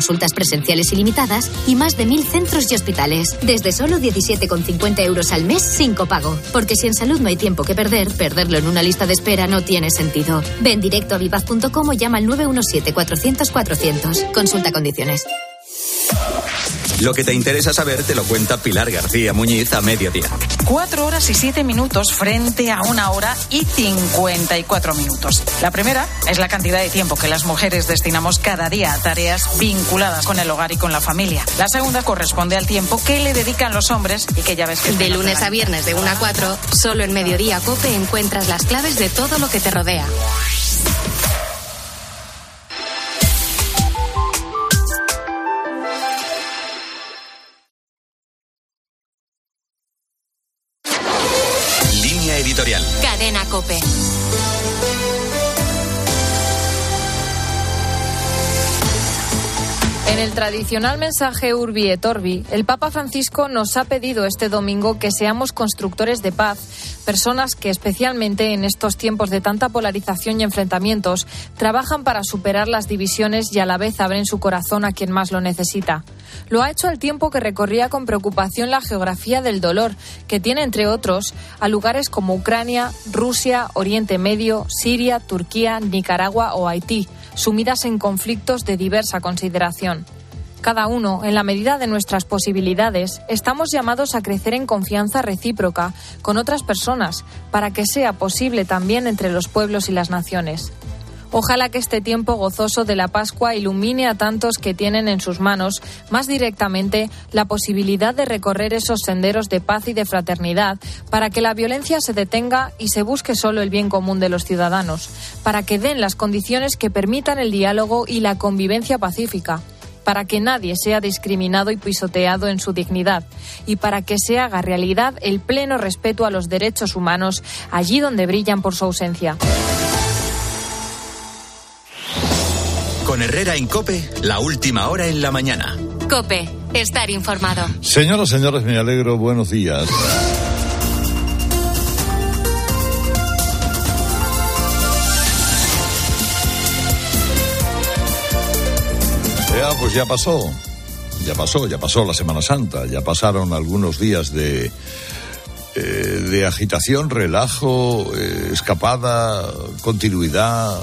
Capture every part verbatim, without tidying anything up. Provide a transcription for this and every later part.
consultas presenciales ilimitadas y más de mil centros y hospitales. Desde solo diecisiete con cincuenta euros al mes sin copago. Porque si en salud no hay tiempo que perder, perderlo en una lista de espera no tiene sentido. Ven directo a vivaz punto com o llama al nueve uno siete, cuatrocientos, cuatrocientos. Consulta condiciones. Lo que te interesa saber te lo cuenta Pilar García Muñiz a mediodía. Cuatro horas y siete minutos frente a una hora y cincuenta y cuatro minutos. La primera es la cantidad de tiempo que las mujeres destinamos cada día a tareas vinculadas con el hogar y con la familia. La segunda corresponde al tiempo que le dedican los hombres y que ya ves que... De lunes a viernes de una a cuatro, solo en Mediodía COPE encuentras las claves de todo lo que te rodea. Editorial. Cadena COPE. En el tradicional mensaje Urbi et Orbi, el Papa Francisco nos ha pedido este domingo que seamos constructores de paz, personas que especialmente en estos tiempos de tanta polarización y enfrentamientos trabajan para superar las divisiones y a la vez abren su corazón a quien más lo necesita. Lo ha hecho al tiempo que recorría con preocupación la geografía del dolor, que tiene entre otros a lugares como Ucrania, Rusia, Oriente Medio, Siria, Turquía, Nicaragua o Haití, sumidas en conflictos de diversa consideración. Cada uno, en la medida de nuestras posibilidades, estamos llamados a crecer en confianza recíproca con otras personas, para que sea posible también entre los pueblos y las naciones. Ojalá que este tiempo gozoso de la Pascua ilumine a tantos que tienen en sus manos más directamente la posibilidad de recorrer esos senderos de paz y de fraternidad, para que la violencia se detenga y se busque solo el bien común de los ciudadanos, para que den las condiciones que permitan el diálogo y la convivencia pacífica, para que nadie sea discriminado y pisoteado en su dignidad y para que se haga realidad el pleno respeto a los derechos humanos allí donde brillan por su ausencia. Con Herrera en COPE, la última hora en la mañana. COPE, estar informado. Señoras, señores, me alegro, buenos días. Ya, pues ya pasó, ya pasó, ya pasó la Semana Santa, ya pasaron algunos días de, eh, de agitación, relajo, eh, escapada, continuidad.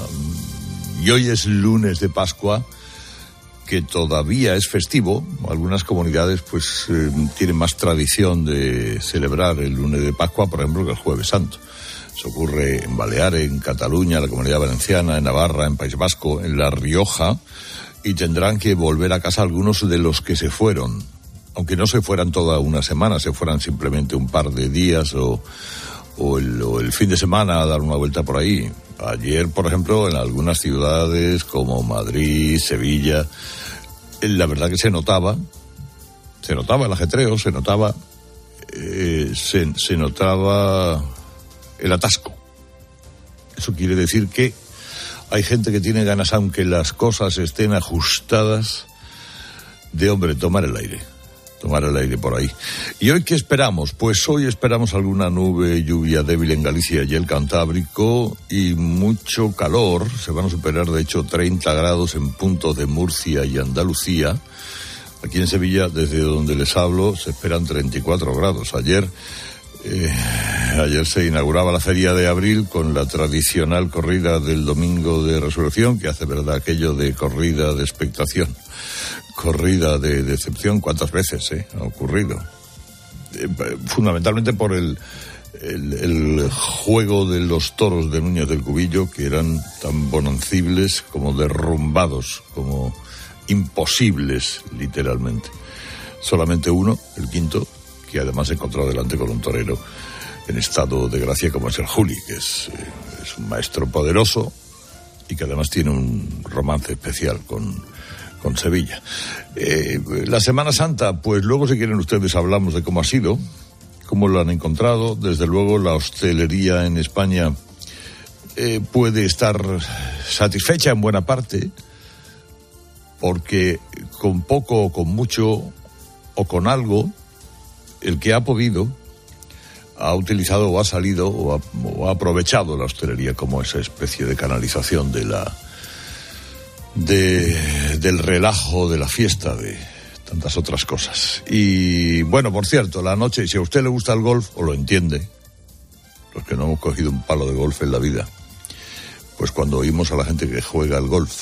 Y hoy es lunes de Pascua, que todavía es festivo. Algunas comunidades pues eh, tienen más tradición de celebrar el lunes de Pascua, por ejemplo, que el Jueves Santo. Eso ocurre en Baleares, en Cataluña, la Comunidad Valenciana, en Navarra, en País Vasco, en La Rioja, y tendrán que volver a casa algunos de los que se fueron, aunque no se fueran toda una semana, se fueran simplemente un par de días o, o, el, o el fin de semana a dar una vuelta por ahí. Ayer, por ejemplo, en algunas ciudades como Madrid, Sevilla, la verdad que se notaba, se notaba el ajetreo, se notaba, eh, se, se notaba el atasco. Eso quiere decir que hay gente que tiene ganas, aunque las cosas estén ajustadas, de, hombre, tomar el aire. Tomar el aire por ahí. ¿Y hoy qué esperamos? Pues hoy esperamos alguna nube, lluvia débil en Galicia y el Cantábrico y mucho calor. Se van a superar, de hecho, treinta grados en puntos de Murcia y Andalucía. Aquí en Sevilla, desde donde les hablo, se esperan treinta y cuatro grados. Ayer, eh, ayer se inauguraba la Feria de Abril con la tradicional corrida del Domingo de Resurrección, que hace verdad aquello de corrida de expectación. Corrida de decepción, ¿cuántas veces eh, ha ocurrido? Eh, fundamentalmente por el, el, el juego de los toros de Núñez del Cubillo, que eran tan bonancibles como derrumbados, como imposibles, literalmente. Solamente uno, el quinto, que además se encontró delante con un torero en estado de gracia como es el Juli, que es, eh, es un maestro poderoso y que además tiene un romance especial con... con Sevilla. Eh, la Semana Santa, pues luego si quieren ustedes hablamos de cómo ha sido, cómo lo han encontrado. Desde luego la hostelería en España eh, puede estar satisfecha en buena parte, porque con poco o con mucho o con algo, el que ha podido ha utilizado o ha salido o ha, o ha aprovechado la hostelería como esa especie de canalización de la De, del relajo, de la fiesta, de tantas otras cosas. Y bueno, por cierto, la noche, si a usted le gusta el golf, o lo entiende, los que no hemos cogido un palo de golf en la vida, pues cuando oímos a la gente que juega al golf,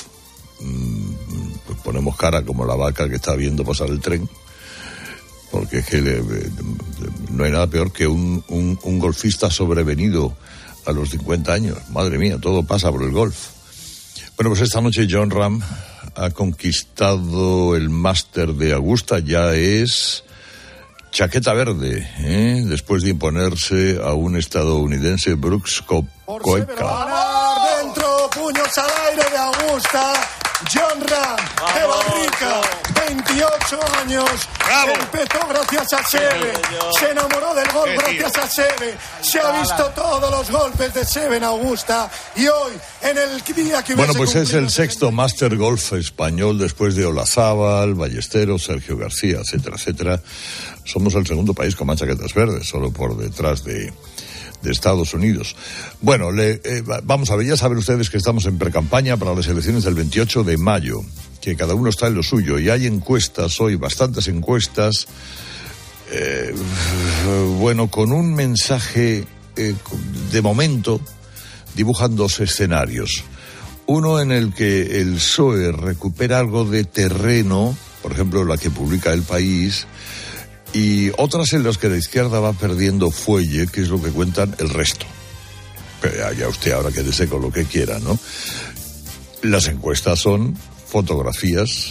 pues ponemos cara como la vaca que está viendo pasar el tren, porque es que le, no hay nada peor que un, un, un golfista sobrevenido a los cincuenta años. Madre mía, todo pasa por el golf. Bueno, pues esta noche Jon Rahm ha conquistado el Máster de Augusta, ya es chaqueta verde, ¿eh? Después de imponerse a un estadounidense, Brooks Koepka. Dentro, puños al aire de Augusta, Jon Rahm de Barrica, veintiocho años, ¡bravo! Empezó gracias a Seve, se enamoró del golf gracias a Seve, se ha visto todos los golpes de Seve en Augusta, y hoy, en el día que... Bueno, pues es el sexto Master Golf español después de Olazábal, Ballesteros, Sergio García, etcétera, etcétera. Somos el segundo país con más chaquetas verdes, solo por detrás de... de Estados Unidos. Bueno, le, eh, vamos a ver, ya saben ustedes que estamos en precampaña para las elecciones del veintiocho de mayo, que cada uno está en lo suyo, y hay encuestas hoy, bastantes encuestas, eh, bueno, con un mensaje, eh, de momento, dibujan dos escenarios. Uno en el que el P S O E recupera algo de terreno, por ejemplo, la que publica El País, y otras en las que la izquierda va perdiendo fuelle, que es lo que cuentan el resto. Pero ya usted ahora quédese con lo que quiera, ¿no? Las encuestas son fotografías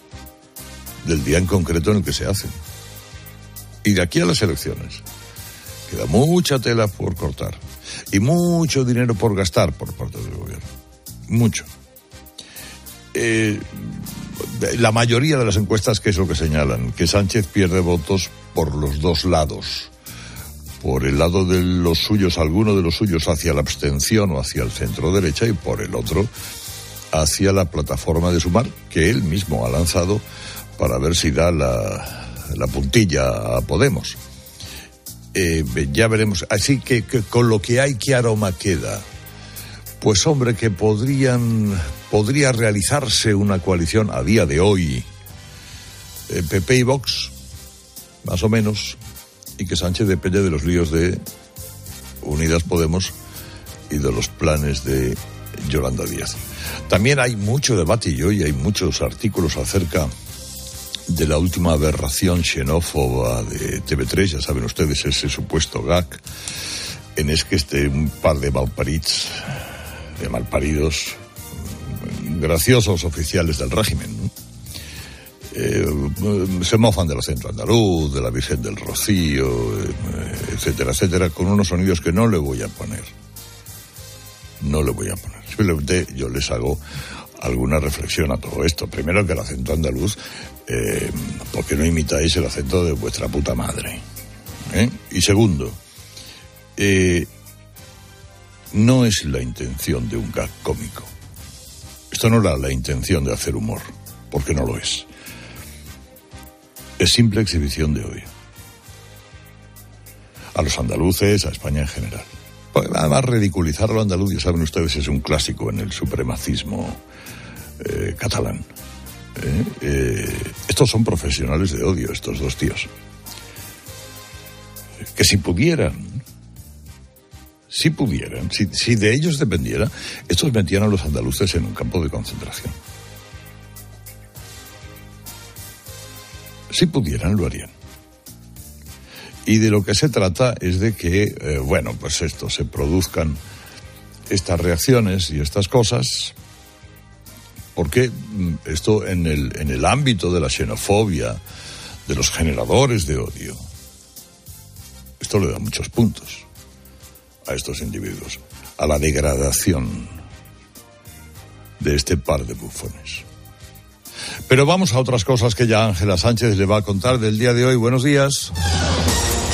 del día en concreto en el que se hacen. Y de aquí a las elecciones queda mucha tela por cortar y mucho dinero por gastar por parte del gobierno. Mucho. Eh... La mayoría de las encuestas, ¿qué es lo que señalan? Que Sánchez pierde votos por los dos lados. Por el lado de los suyos, alguno de los suyos hacia la abstención o hacia el centro derecha, y por el otro hacia la plataforma de Sumar, que él mismo ha lanzado para ver si da la, la puntilla a Podemos. Eh, ya veremos. Así que, que con lo que hay, ¿qué aroma queda? Pues hombre, que podrían podría realizarse una coalición a día de hoy, eh, P P y Vox, más o menos, y que Sánchez depende de los líos de Unidas Podemos y de los planes de Yolanda Díaz. También hay mucho debate y hoy hay muchos artículos acerca de la última aberración xenófoba de T V tres, ya saben ustedes, ese supuesto gag en es que este un par de malparits de malparidos, graciosos oficiales del régimen, ¿no? eh, se mofan del acento andaluz, de la Virgen del Rocío, eh, etcétera, etcétera, con unos sonidos que no le voy a poner. No le voy a poner. Simplemente yo les hago alguna reflexión a todo esto. Primero, que el acento andaluz, eh, ¿por qué no imitáis el acento de vuestra puta madre? ¿Eh? Y segundo, eh, no es la intención de un gag cómico. Esto no era la intención de hacer humor, porque no lo es. Es simple exhibición de odio. A los andaluces, a España en general. Además, ridiculizar a lo andaluz, ya saben ustedes, es un clásico en el supremacismo eh, catalán. ¿Eh? Eh, estos son profesionales de odio, estos dos tíos. Que si pudieran... Si pudieran, si, si de ellos dependiera, estos metían a los andaluces en un campo de concentración. Si pudieran, lo harían. Y de lo que se trata es de que, eh, bueno, pues esto, se produzcan estas reacciones y estas cosas, porque esto en el, en el ámbito de la xenofobia, de los generadores de odio, esto le da muchos puntos a estos individuos, a la degradación de este par de bufones. Pero vamos a otras cosas que ya Ángela Sánchez le va a contar del día de hoy. Buenos días. Herrera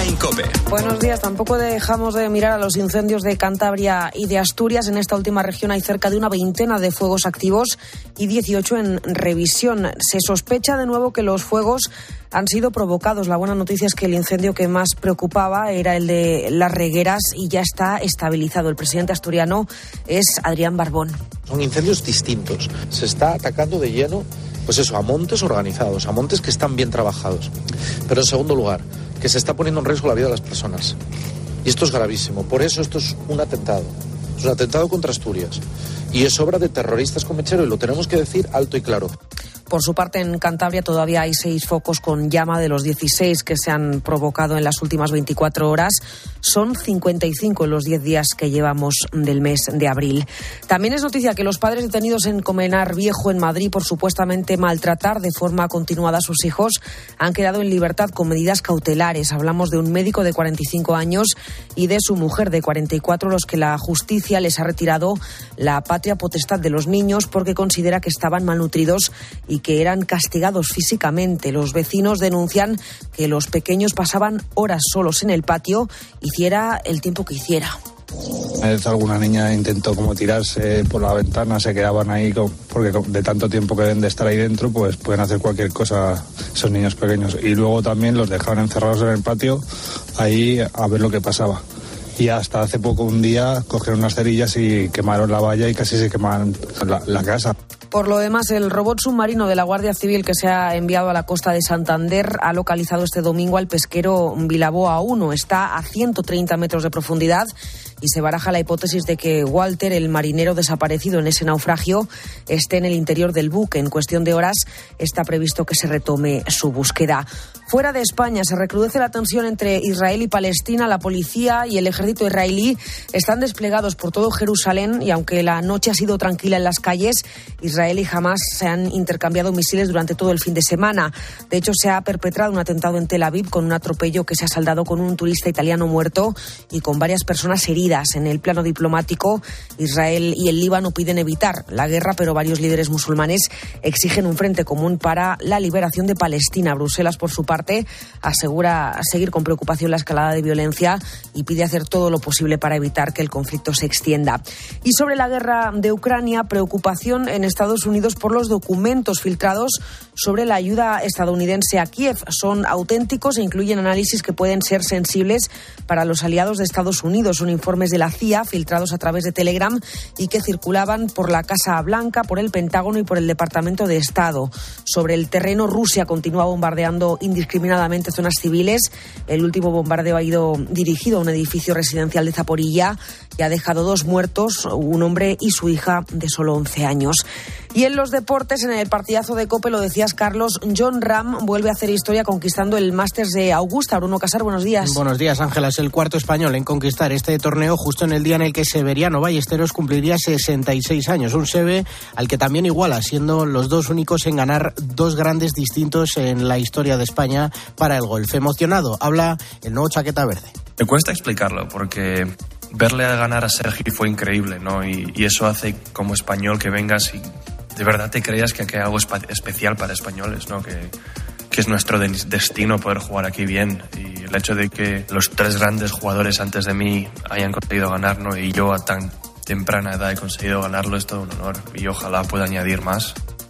COPE. Buenos días. Tampoco dejamos de mirar a los incendios de Cantabria y de Asturias. En esta última región hay cerca de una veintena de fuegos activos y dieciocho en revisión. Se sospecha de nuevo que los fuegos han sido provocados. La buena noticia es que el incendio que más preocupaba era el de Las Regueras y ya está estabilizado. El presidente asturiano es Adrián Barbón. Son incendios distintos. Se está atacando de lleno, pues eso, a montes organizados, a montes que están bien trabajados. Pero en segundo lugar, que se está poniendo en riesgo la vida de las personas. Y esto es gravísimo. Por eso esto es un atentado. Es un atentado contra Asturias. Y es obra de terroristas con mechero y lo tenemos que decir alto y claro. Por su parte, en Cantabria todavía hay seis focos con llama de los dieciséis que se han provocado en las últimas veinticuatro horas. Son cincuenta y cinco en los diez días que llevamos del mes de abril. También es noticia que los padres detenidos en Comenar Viejo, en Madrid, por supuestamente maltratar de forma continuada a sus hijos, han quedado en libertad con medidas cautelares. Hablamos de un médico de cuarenta y cinco años y de su mujer de cuarenta y cuatro, los que la justicia les ha retirado la patria potestad de los niños porque considera que estaban malnutridos y y que eran castigados físicamente. Los vecinos denuncian que los pequeños pasaban horas solos en el patio, hiciera el tiempo que hiciera. Una vez alguna niña intentó como tirarse por la ventana, se quedaban ahí porque de tanto tiempo que deben de estar ahí dentro, pues pueden hacer cualquier cosa esos niños pequeños. Y luego también los dejaban encerrados en el patio ahí a ver lo que pasaba. Y hasta hace poco, un día, cogieron unas cerillas y quemaron la valla y casi se quemaron la, la casa. Por lo demás, el robot submarino de la Guardia Civil que se ha enviado a la costa de Santander ha localizado este domingo al pesquero Vilaboa uno. Está a ciento treinta metros de profundidad y se baraja la hipótesis de que Walter, el marinero desaparecido en ese naufragio, esté en el interior del buque. En cuestión de horas está previsto que se retome su búsqueda. Fuera de España se recrudece la tensión entre Israel y Palestina. La policía y el ejército israelí están desplegados por todo Jerusalén y aunque la noche ha sido tranquila en las calles, Israel y Hamás se han intercambiado misiles durante todo el fin de semana. De hecho, se ha perpetrado un atentado en Tel Aviv con un atropello que se ha saldado con un turista italiano muerto y con varias personas heridas. En el plano diplomático, Israel y el Líbano piden evitar la guerra, pero varios líderes musulmanes exigen un frente común para la liberación de Palestina. Bruselas, por su parte, asegura seguir con preocupación la escalada de violencia y pide hacer todo lo posible para evitar que el conflicto se extienda. Y sobre la guerra de Ucrania, preocupación en Estados Unidos por los documentos filtrados sobre la ayuda estadounidense a Kiev. Son auténticos e incluyen análisis que pueden ser sensibles para los aliados de Estados Unidos. Un informe de la C I A filtrados a través de Telegram y que circulaban por la Casa Blanca, por el Pentágono y por el Departamento de Estado. Sobre el terreno, Rusia continúa bombardeando indiscriminadamente zonas civiles. El último bombardeo ha ido dirigido a un edificio residencial de Zaporilla y ha dejado dos muertos, un hombre y su hija de solo once años. Y en los deportes, en el partidazo de COPE, lo decías, Carlos, Jon Rahm vuelve a hacer historia conquistando el Masters de Augusta. Bruno Casar, buenos días. Buenos días, Ángela. Es el cuarto español en conquistar este torneo justo en el día en el que Severiano Ballesteros cumpliría sesenta y seis años. Un Seve al que también iguala, siendo los dos únicos en ganar dos grandes distintos en la historia de España para el golf. Emocionado, habla el nuevo chaqueta verde. Me cuesta explicarlo porque verle a ganar a Sergi fue increíble, ¿no? Y, y eso hace como español que vengas y de verdad te creas que hay algo especial para españoles, ¿no? Que, que es nuestro destino poder jugar aquí bien. Y el hecho de que los tres grandes jugadores antes de mí hayan conseguido ganar, ¿no? Y yo a tan temprana edad he conseguido ganarlo, es todo un honor. Y ojalá pueda añadir más.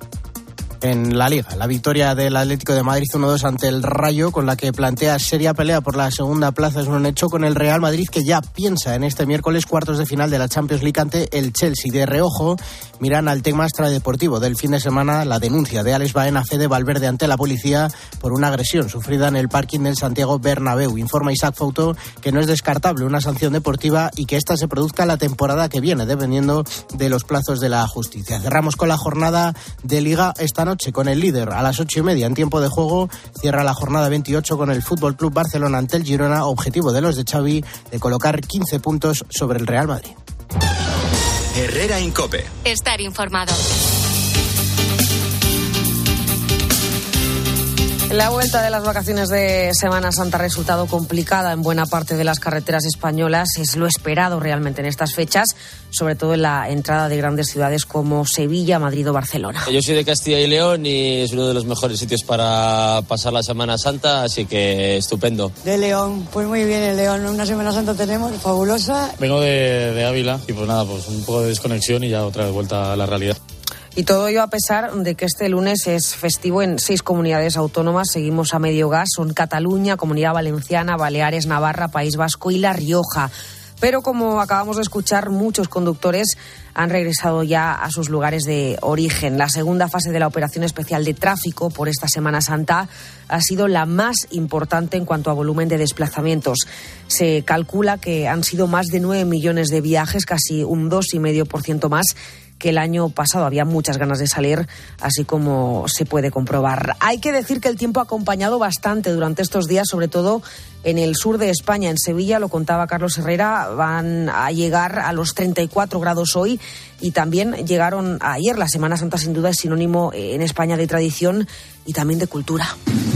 En la Liga, la victoria del Atlético de Madrid uno dos ante el Rayo, con la que plantea seria pelea por la segunda plaza, es un hecho, con el Real Madrid, que ya piensa en este miércoles cuartos de final de la Champions League ante el Chelsea. De reojo miran al tema extradeportivo del fin de semana, la denuncia de Alex Baena a Fede Valverde ante la policía por una agresión sufrida en el parking del Santiago Bernabéu. Informa Isaac Fouto que no es descartable una sanción deportiva y que esta se produzca la temporada que viene, dependiendo de los plazos de la justicia. Cerramos con la jornada de Liga esta noche con el líder a las ocho y media en tiempo de juego. Cierra la jornada veintiocho con el Fútbol Club Barcelona ante el Girona, objetivo de los de Xavi de colocar quince puntos sobre el Real Madrid. Herrera en COPE. Estar informado. La vuelta de las vacaciones de Semana Santa ha resultado complicada en buena parte de las carreteras españolas. Es lo esperado realmente en estas fechas, sobre todo en la entrada de grandes ciudades como Sevilla, Madrid o Barcelona. Yo soy de Castilla y León y es uno de los mejores sitios para pasar la Semana Santa, así que estupendo. De León, pues muy bien en León, una Semana Santa tenemos fabulosa. Vengo de, de Ávila y pues nada, pues un poco de desconexión y ya otra vez vuelta a la realidad. Y todo ello a pesar de que este lunes es festivo en seis comunidades autónomas. Seguimos a medio gas, son Cataluña, Comunidad Valenciana, Baleares, Navarra, País Vasco y La Rioja. Pero como acabamos de escuchar, muchos conductores han regresado ya a sus lugares de origen. La segunda fase de la operación especial de tráfico por esta Semana Santa ha sido la más importante en cuanto a volumen de desplazamientos. Se calcula que han sido más de nueve millones de viajes, casi un dos coma cinco por ciento más que el año pasado. Había muchas ganas de salir, así como se puede comprobar. Hay que decir que el tiempo ha acompañado bastante durante estos días, sobre todo en el sur de España. En Sevilla, lo contaba Carlos Herrera, van a llegar a los treinta y cuatro grados hoy y también llegaron ayer. La Semana Santa sin duda es sinónimo en España de tradición y también de cultura.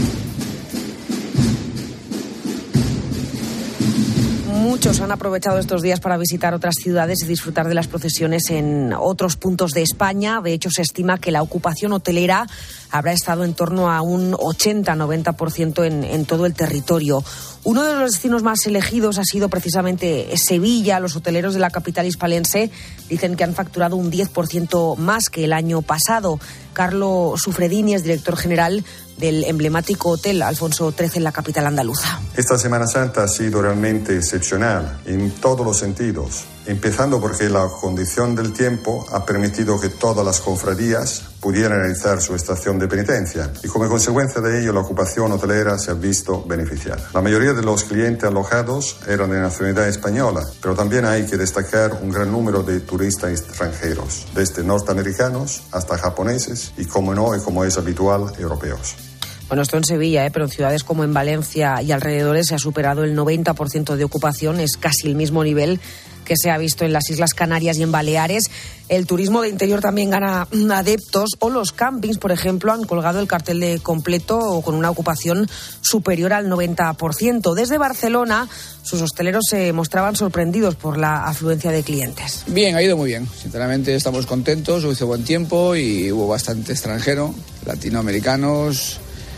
Muchos han aprovechado estos días para visitar otras ciudades y disfrutar de las procesiones en otros puntos de España. De hecho, se estima que la ocupación hotelera habrá estado en torno a un ochenta a noventa por ciento en, en todo el territorio. Uno de los destinos más elegidos ha sido precisamente Sevilla. Los hoteleros de la capital hispalense dicen que han facturado un diez por ciento más que el año pasado. Carlos Sufredini es director general del emblemático Hotel Alfonso trece en la capital andaluza. Esta Semana Santa ha sido realmente excepcional en todos los sentidos, empezando porque la condición del tiempo ha permitido que todas las cofradías pudieran realizar su estación de penitencia y como consecuencia de ello la ocupación hotelera se ha visto beneficiada. La mayoría de los clientes alojados eran de nacionalidad española, pero también hay que destacar un gran número de turistas extranjeros, desde norteamericanos hasta japoneses y, como no y como es habitual, europeos. Bueno, esto en Sevilla, ¿eh? Pero en ciudades como en Valencia y alrededores se ha superado el noventa por ciento de ocupación, es casi el mismo nivel que se ha visto en las Islas Canarias y en Baleares. El turismo de interior también gana adeptos, o los campings, por ejemplo, han colgado el cartel de completo o con una ocupación superior al noventa por ciento. Desde Barcelona, sus hosteleros se mostraban sorprendidos por la afluencia de clientes. Bien, ha ido muy bien. Sinceramente estamos contentos, hizo buen tiempo y hubo bastante extranjero, latinoamericanos,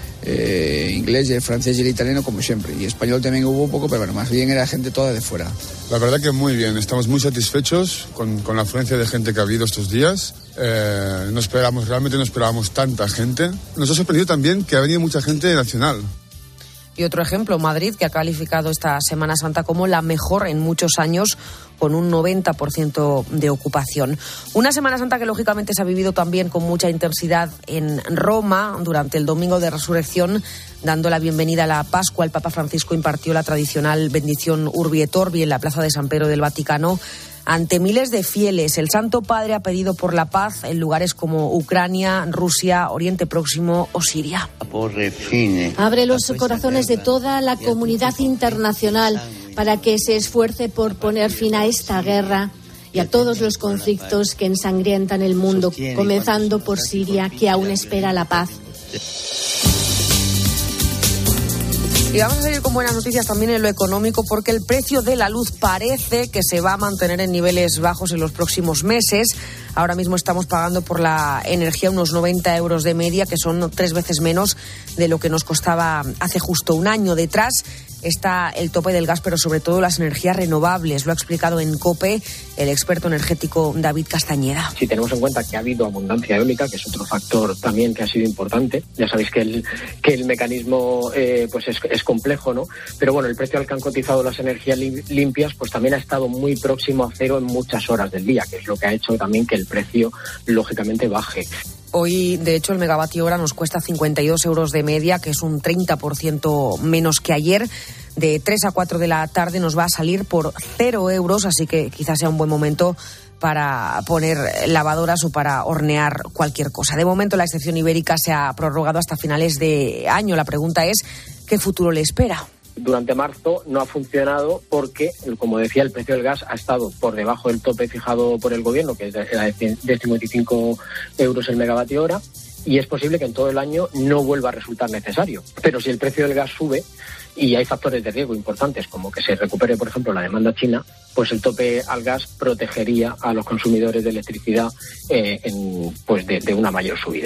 Eh, inglés, el francés y el italiano como siempre, y español también hubo un poco, pero bueno, más bien era gente toda de fuera. La verdad que muy bien, estamos muy satisfechos con, con la afluencia de gente que ha habido estos días. Eh, no esperábamos, realmente no esperábamos tanta gente. Nos ha sorprendido también que ha venido mucha gente nacional. Y otro ejemplo, Madrid, que ha calificado esta Semana Santa como la mejor en muchos años, con un noventa por ciento de ocupación. Una Semana Santa que lógicamente se ha vivido también con mucha intensidad en Roma durante el Domingo de Resurrección, dando la bienvenida a la Pascua. El Papa Francisco impartió la tradicional bendición Urbi et Orbi en la Plaza de San Pedro del Vaticano ante miles de fieles. El Santo Padre ha pedido por la paz en lugares como Ucrania, Rusia, Oriente Próximo o Siria. Abre los corazones de toda la comunidad internacional para que se esfuerce por poner fin a esta guerra y a todos los conflictos que ensangrientan el mundo, comenzando por Siria, que aún espera la paz. Y vamos a seguir con buenas noticias también en lo económico, porque el precio de la luz parece que se va a mantener en niveles bajos en los próximos meses. Ahora mismo estamos pagando por la energía unos noventa euros de media, que son tres veces menos de lo que nos costaba hace justo un año. Detrás está el tope del gas, pero sobre todo las energías renovables. Lo ha explicado en COPE el experto energético David Castañeda. Si tenemos en cuenta que ha habido abundancia eólica, que es otro factor también que ha sido importante, ya sabéis que el, que el mecanismo eh, pues es, es complejo, ¿no? Pero bueno, el precio al que han cotizado las energías limpias pues también ha estado muy próximo a cero en muchas horas del día, que es lo que ha hecho también que el precio lógicamente baje. Hoy, de hecho, el megavatio hora nos cuesta cincuenta y dos euros de media, que es un treinta por ciento menos que ayer. De tres a cuatro de la tarde nos va a salir por cero euros, así que quizás sea un buen momento para poner lavadoras o para hornear cualquier cosa. De momento, la excepción ibérica se ha prorrogado hasta finales de año. La pregunta es, ¿qué futuro le espera? Durante marzo no ha funcionado porque, como decía, el precio del gas ha estado por debajo del tope fijado por el gobierno, que era de cincuenta y cinco euros el megavatio hora, y es posible que en todo el año no vuelva a resultar necesario. Pero si el precio del gas sube y hay factores de riesgo importantes, como que se recupere, por ejemplo, la demanda china, pues el tope al gas protegería a los consumidores de electricidad eh, en, pues de, de una mayor subida.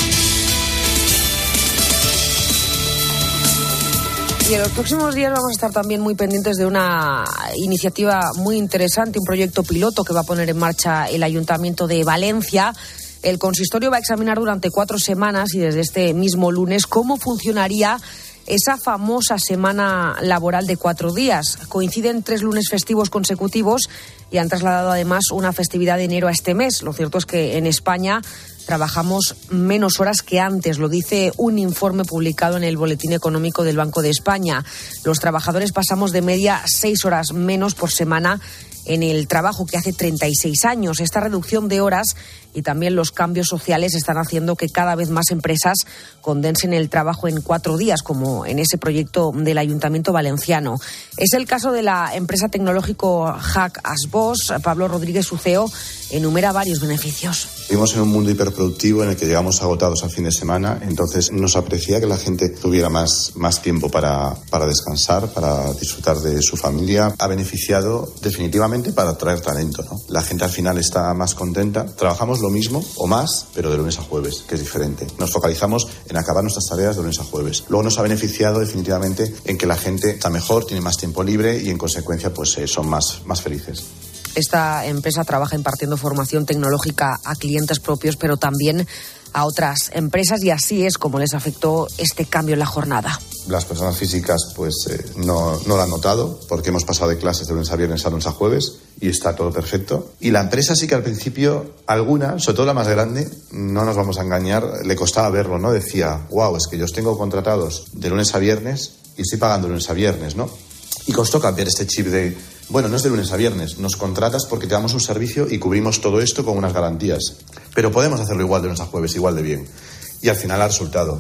Y en los próximos días vamos a estar también muy pendientes de una iniciativa muy interesante, un proyecto piloto que va a poner en marcha el Ayuntamiento de Valencia. El consistorio va a examinar durante cuatro semanas y desde este mismo lunes cómo funcionaría esa famosa semana laboral de cuatro días. Coinciden tres lunes festivos consecutivos y han trasladado además una festividad de enero a este mes. Lo cierto es que en España trabajamos menos horas que antes, lo dice un informe publicado en el Boletín Económico del Banco de España. Los trabajadores pasamos de media seis horas menos por semana en el trabajo que hace treinta y seis años. Esta reducción de horas y también los cambios sociales están haciendo que cada vez más empresas condensen el trabajo en cuatro días, como en ese proyecto del Ayuntamiento valenciano. Es el caso de la empresa tecnológico Hack as Boss. Pablo Rodríguez, su C E O, enumera varios beneficios. Vivimos en un mundo hiperproductivo en el que llegamos agotados al fin de semana, entonces nos aprecia que la gente tuviera más, más tiempo para, para descansar, para disfrutar de su familia. Ha beneficiado definitivamente para atraer talento, ¿no? La gente al final está más contenta. Trabajamos lo mismo o más, pero de lunes a jueves, que es diferente. Nos focalizamos en acabar nuestras tareas de lunes a jueves. Luego nos ha beneficiado definitivamente en que la gente está mejor, tiene más tiempo libre y en consecuencia pues eh, son más, más felices. Esta empresa trabaja impartiendo formación tecnológica a clientes propios, pero también a otras empresas, y así es como les afectó este cambio en la jornada. Las personas físicas pues eh, no, no lo han notado, porque hemos pasado de clases de lunes a viernes a lunes a jueves y está todo perfecto. Y la empresa sí que al principio, alguna, sobre todo la más grande, no nos vamos a engañar, le costaba verlo, ¿no? Decía, wow, es que yo os tengo contratados de lunes a viernes y estoy pagando de lunes a viernes, ¿no? Y costó cambiar este chip de, bueno, no es de lunes a viernes, nos contratas porque te damos un servicio y cubrimos todo esto con unas garantías. Pero podemos hacerlo igual de lunes a jueves, igual de bien. Y al final ha resultado.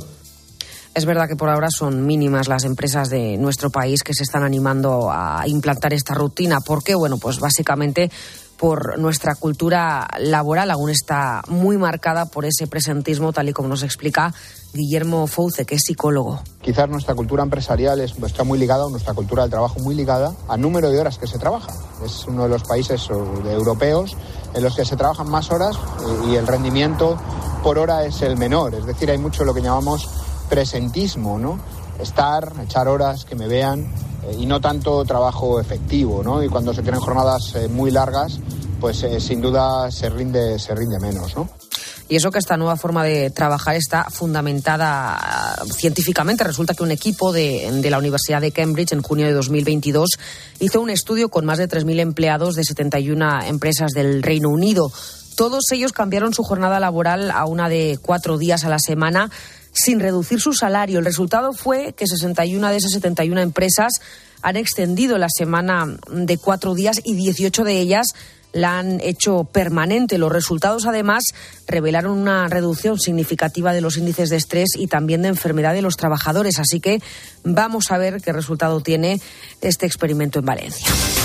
Es verdad que por ahora son mínimas las empresas de nuestro país que se están animando a implantar esta rutina. ¿Por qué? Bueno, pues básicamente por nuestra cultura laboral aún está muy marcada por ese presentismo, tal y como nos explica Guillermo Fouce, que es psicólogo. Quizás nuestra cultura empresarial es, está muy ligada, nuestra cultura del trabajo muy ligada al número de horas que se trabaja. Es uno de los países europeos en los que se trabajan más horas y el rendimiento por hora es el menor. Es decir, hay mucho lo que llamamos presentismo, ¿no? Estar, echar horas, que me vean, eh, y no tanto trabajo efectivo, ¿no? Y cuando se tienen jornadas eh, muy largas, pues eh, sin duda se rinde, se rinde menos, ¿no? Y eso que esta nueva forma de trabajar está fundamentada uh, científicamente. Resulta que un equipo de, de la Universidad de Cambridge en junio de dos mil veintidós hizo un estudio con más de tres mil empleados de setenta y una empresas del Reino Unido. Todos ellos cambiaron su jornada laboral a una de cuatro días a la semana sin reducir su salario. El resultado fue que sesenta y una de esas setenta y una empresas han extendido la semana de cuatro días y dieciocho de ellas la han hecho permanente. Los resultados, además, revelaron una reducción significativa de los índices de estrés y también de enfermedad de los trabajadores. Así que vamos a ver qué resultado tiene este experimento en Valencia.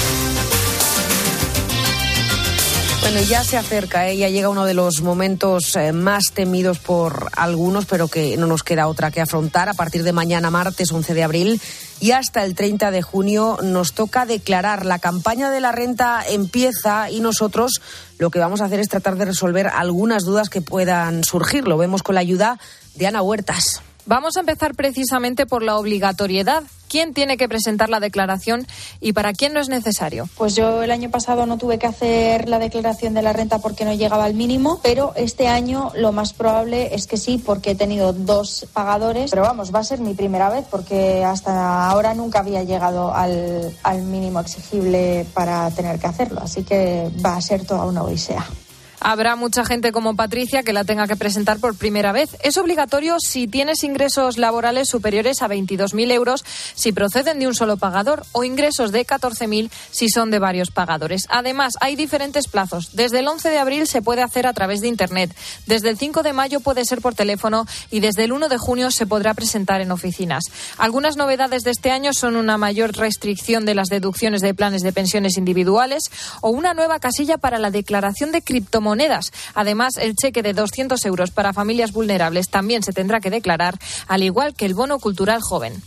Bueno, ya se acerca, ¿eh? Ya llega uno de los momentos eh, más temidos por algunos, pero que no nos queda otra que afrontar. A partir de mañana, martes once de abril, y hasta el treinta de junio nos toca declarar. La campaña de la renta empieza y nosotros lo que vamos a hacer es tratar de resolver algunas dudas que puedan surgir. Lo vemos con la ayuda de Ana Huertas. Vamos a empezar precisamente por la obligatoriedad. ¿Quién tiene que presentar la declaración y para quién no es necesario? Pues yo el año pasado no tuve que hacer la declaración de la renta porque no llegaba al mínimo, pero este año lo más probable es que sí, porque he tenido dos pagadores. Pero vamos, va a ser mi primera vez porque hasta ahora nunca había llegado al, al mínimo exigible para tener que hacerlo. Así que va a ser toda una odisea. Habrá mucha gente como Patricia que la tenga que presentar por primera vez. Es obligatorio si tienes ingresos laborales superiores a veintidós mil euros si proceden de un solo pagador o ingresos de catorce mil si son de varios pagadores. Además, hay diferentes plazos. Desde el once de abril se puede hacer a través de Internet. Desde el cinco de mayo puede ser por teléfono y desde el uno de junio se podrá presentar en oficinas. Algunas novedades de este año son una mayor restricción de las deducciones de planes de pensiones individuales o una nueva casilla para la declaración de criptomonedas criptomonedas. Además, el cheque de doscientos euros para familias vulnerables también se tendrá que declarar, al igual que el bono cultural joven.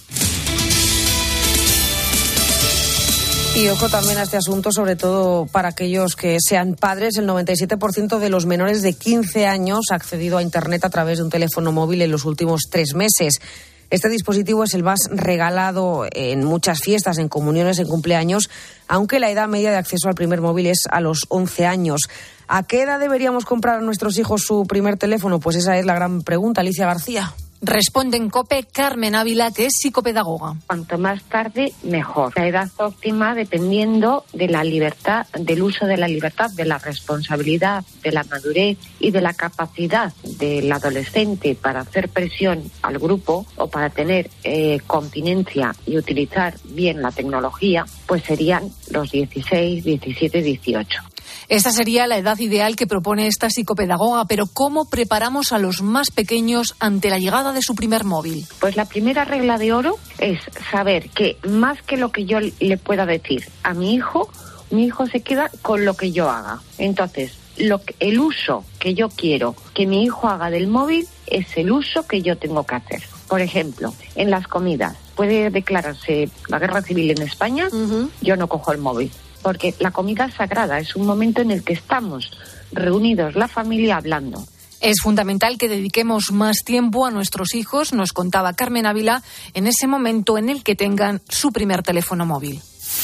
Y ojo también a este asunto, sobre todo para aquellos que sean padres. El noventa y siete por ciento de los menores de quince años ha accedido a Internet a través de un teléfono móvil en los últimos tres meses. Este dispositivo es el más regalado en muchas fiestas, en comuniones, en cumpleaños, aunque la edad media de acceso al primer móvil es a los once años. ¿A qué edad deberíamos comprar a nuestros hijos su primer teléfono? Pues esa es la gran pregunta, Alicia García. Responde en COPE Carmen Ávila, que es psicopedagoga. Cuanto más tarde, mejor. La edad óptima dependiendo de la libertad, del uso de la libertad, de la responsabilidad, de la madurez y de la capacidad del adolescente para hacer presión al grupo o para tener eh, continencia y utilizar bien la tecnología, pues serían los dieciséis, diecisiete, dieciocho. Esta sería la edad ideal que propone esta psicopedagoga, pero ¿cómo preparamos a los más pequeños ante la llegada de su primer móvil? Pues la primera regla de oro es saber que más que lo que yo le pueda decir a mi hijo, mi hijo se queda con lo que yo haga. Entonces, lo que, el uso que yo quiero que mi hijo haga del móvil es el uso que yo tengo que hacer. Por ejemplo, en las comidas puede declararse la guerra civil en España, uh-huh. Yo no cojo el móvil. Porque la comida es sagrada, es un momento en el que estamos reunidos, la familia, hablando. Es fundamental que dediquemos más tiempo a nuestros hijos, nos contaba Carmen Ávila, en ese momento en el que tengan su primer teléfono móvil.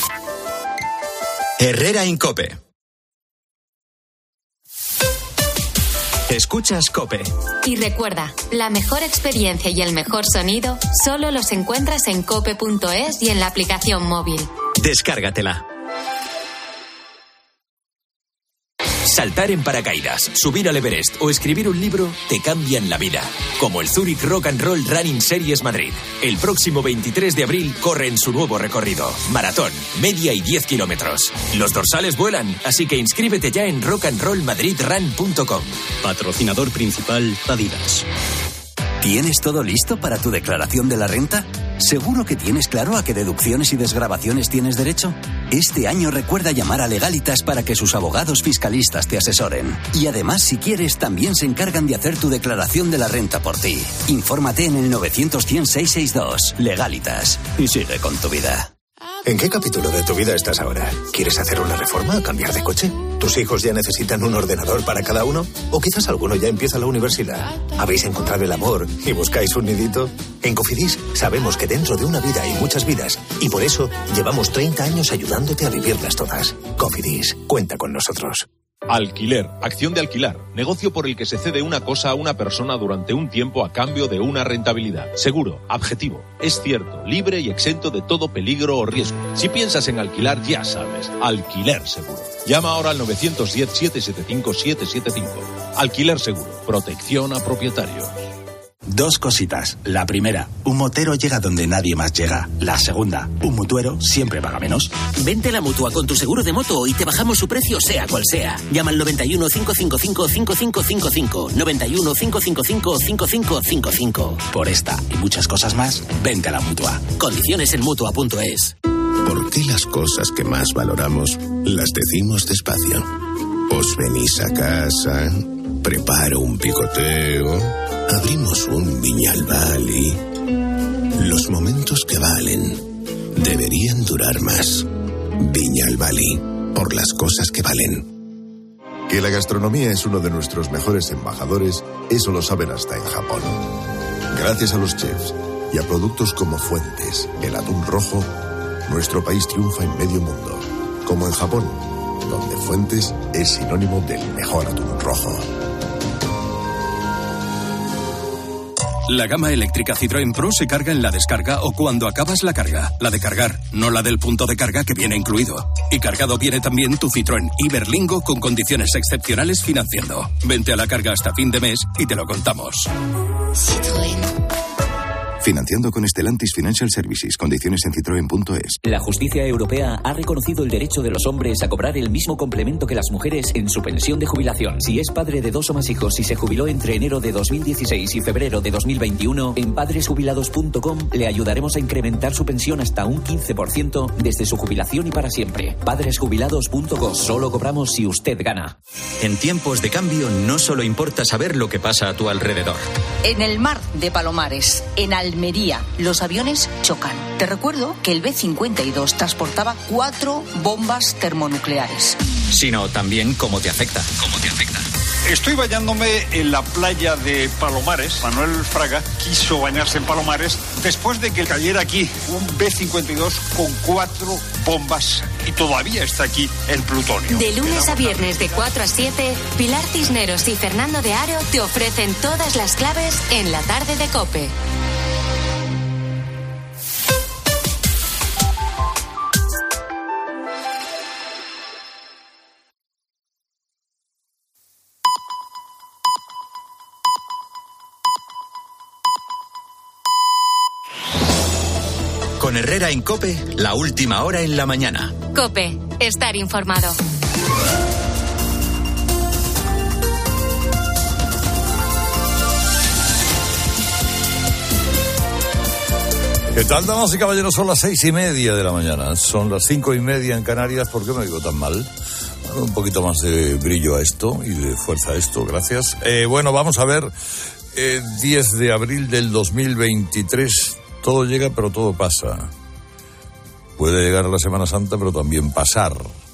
Herrera en COPE. Escuchas COPE. Y recuerda, la mejor experiencia y el mejor sonido solo los encuentras en cope punto es y en la aplicación móvil. Descárgatela. Saltar en paracaídas, subir al Everest o escribir un libro te cambian la vida. Como el Zurich Rock and Roll Running Series Madrid. El próximo veintitrés de abril corre en su nuevo recorrido. Maratón, media y diez kilómetros. Los dorsales vuelan, así que inscríbete ya en rock and roll madrid run punto com. Patrocinador principal, Adidas. ¿Tienes todo listo para tu declaración de la renta? ¿Seguro que tienes claro a qué deducciones y desgravaciones tienes derecho? Este año recuerda llamar a Legalitas para que sus abogados fiscalistas te asesoren. Y además, si quieres, también se encargan de hacer tu declaración de la renta por ti. Infórmate en el novecientos cien seiscientos sesenta y dos. Legalitas. Y sigue con tu vida. ¿En qué capítulo de tu vida estás ahora? ¿Quieres hacer una reforma o cambiar de coche? ¿Tus hijos ya necesitan un ordenador para cada uno? ¿O quizás alguno ya empieza la universidad? ¿Habéis encontrado el amor y buscáis un nidito? En Cofidis sabemos que dentro de una vida hay muchas vidas y por eso llevamos treinta años ayudándote a vivirlas todas. Cofidis, cuenta con nosotros. Alquiler, acción de alquilar, negocio por el que se cede una cosa a una persona durante un tiempo a cambio de una rentabilidad. Seguro, objetivo, es cierto, libre y exento de todo peligro o riesgo. Si piensas en alquilar, ya sabes, Alquiler Seguro. Llama ahora al novecientos diez, setecientos setenta y cinco, setecientos setenta y cinco. Alquiler Seguro, protección a propietarios. Dos cositas. La primera, un motero llega donde nadie más llega. La segunda, un mutuero siempre paga menos. Vente a la Mutua con tu seguro de moto y te bajamos su precio sea cual sea. Llama al noventa y uno, cinco cinco cinco, cinco cinco cinco cinco. noventa y uno, cinco cinco cinco, cinco cinco cinco cinco. Por esta y muchas cosas más, vente a la Mutua. Condiciones en mutua punto es. ¿Por qué las cosas que más valoramos las decimos despacio? Os venís a casa, preparo un picoteo, abrimos un Viñalbal y... Los momentos que valen deberían durar más. Viñalbali, por las cosas que valen. Que la gastronomía es uno de nuestros mejores embajadores, eso lo saben hasta en Japón. Gracias a los chefs y a productos como Fuentes, el atún rojo, nuestro país triunfa en medio mundo, como en Japón, donde Fuentes es sinónimo del mejor atún rojo. La gama eléctrica Citroën Pro se carga en la descarga o cuando acabas la carga. La de cargar, no la del punto de carga que viene incluido. Y cargado viene también tu Citroën Iberlingo con condiciones excepcionales financiando. Vente a la carga hasta fin de mes y te lo contamos. Citroën. Financiando con Stellantis Financial Services. Condiciones en citroen punto es. La justicia europea ha reconocido el derecho de los hombres a cobrar el mismo complemento que las mujeres en su pensión de jubilación. Si es padre de dos o más hijos y se jubiló entre enero de dos mil dieciséis y febrero de dos mil veintiuno, en padres jubilados punto com le ayudaremos a incrementar su pensión hasta un quince por ciento desde su jubilación y para siempre. padres jubilados punto com. Solo cobramos si usted gana. En tiempos de cambio no solo importa saber lo que pasa a tu alrededor. En el mar de Palomares, en Almería, los aviones chocan. Te recuerdo que el B cincuenta y dos transportaba cuatro bombas termonucleares. Sino también cómo te afecta. ¿Cómo te afecta? Estoy bañándome en la playa de Palomares. Manuel Fraga quiso bañarse en Palomares después de que cayera aquí un B cincuenta y dos con cuatro bombas y todavía está aquí el plutonio. De lunes a viernes de cuatro a siete, Pilar Cisneros y Fernando de Aro te ofrecen todas las claves en la tarde de COPE. Con Herrera en COPE, la última hora en la mañana. COPE, estar informado. ¿Qué tal, damas y caballeros? Son las seis y media de la mañana. Son las cinco y media en Canarias. ¿Por qué me digo tan mal? Bueno, un poquito más de brillo a esto y de fuerza a esto, gracias. Eh, bueno, vamos a ver. Eh, diez de abril del dos mil veintitrés. Todo llega, pero todo pasa. Puede llegar a la Semana Santa, pero también pasar.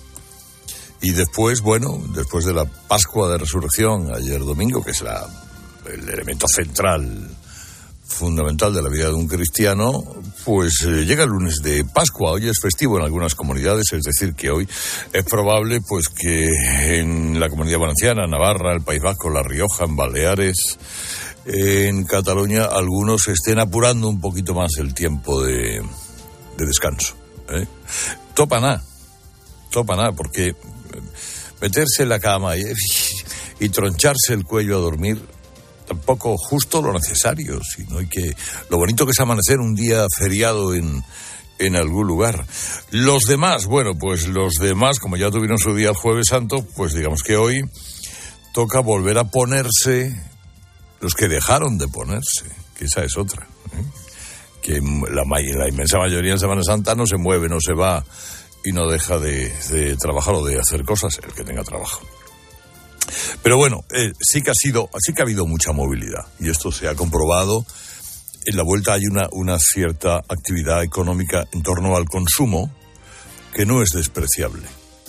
Y después, bueno, después de la Pascua de Resurrección, ayer domingo, que es la, el elemento central, fundamental de la vida de un cristiano, pues eh, llega el lunes de Pascua. Hoy es festivo en algunas comunidades, es decir, que hoy es probable pues que en la Comunidad Valenciana, Navarra, el País Vasco, La Rioja, en Baleares, en Cataluña, algunos estén apurando un poquito más el tiempo de, de descanso. ¿eh? Topa topa nada, porque meterse en la cama y, y troncharse el cuello a dormir, tampoco justo lo necesario, sino hay que lo bonito que es amanecer un día feriado en, en algún lugar. Los demás, bueno, pues los demás, como ya tuvieron su día el Jueves Santo, pues digamos que hoy toca volver a ponerse los que dejaron de ponerse, que esa es otra, ¿eh? que la, la inmensa mayoría en Semana Santa no se mueve, no se va y no deja de, de trabajar o de hacer cosas, el que tenga trabajo. Pero bueno, eh, sí que ha sido, sí que ha habido mucha movilidad y esto se ha comprobado. En la vuelta hay una, una cierta actividad económica en torno al consumo que no es despreciable.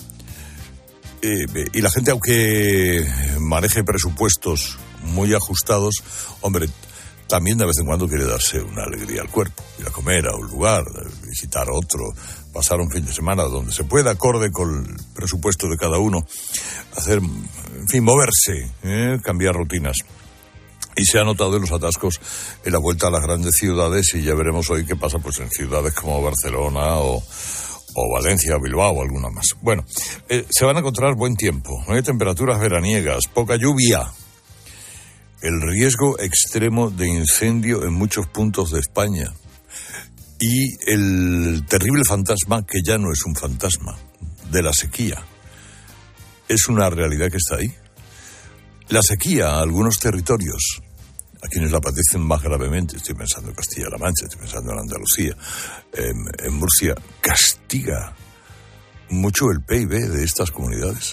Eh, y la gente, aunque maneje presupuestos muy ajustados, hombre, también de vez en cuando quiere darse una alegría al cuerpo, ir a comer a un lugar, visitar otro, pasar un fin de semana donde se pueda, acorde con el presupuesto de cada uno, hacer, en fin, moverse, ¿eh? cambiar rutinas. Y se ha notado en los atascos en la vuelta a las grandes ciudades y ya veremos hoy qué pasa pues en ciudades como Barcelona o, o Valencia, o Bilbao o alguna más. Bueno, eh, se van a encontrar buen tiempo, ¿eh? temperaturas veraniegas, poca lluvia. El riesgo extremo de incendio en muchos puntos de España y el terrible fantasma, que ya no es un fantasma, de la sequía. Es una realidad que está ahí. La sequía a algunos territorios, a quienes la padecen más gravemente, estoy pensando en Castilla-La Mancha, estoy pensando en Andalucía, en, en Murcia, castiga mucho el P I B de estas comunidades.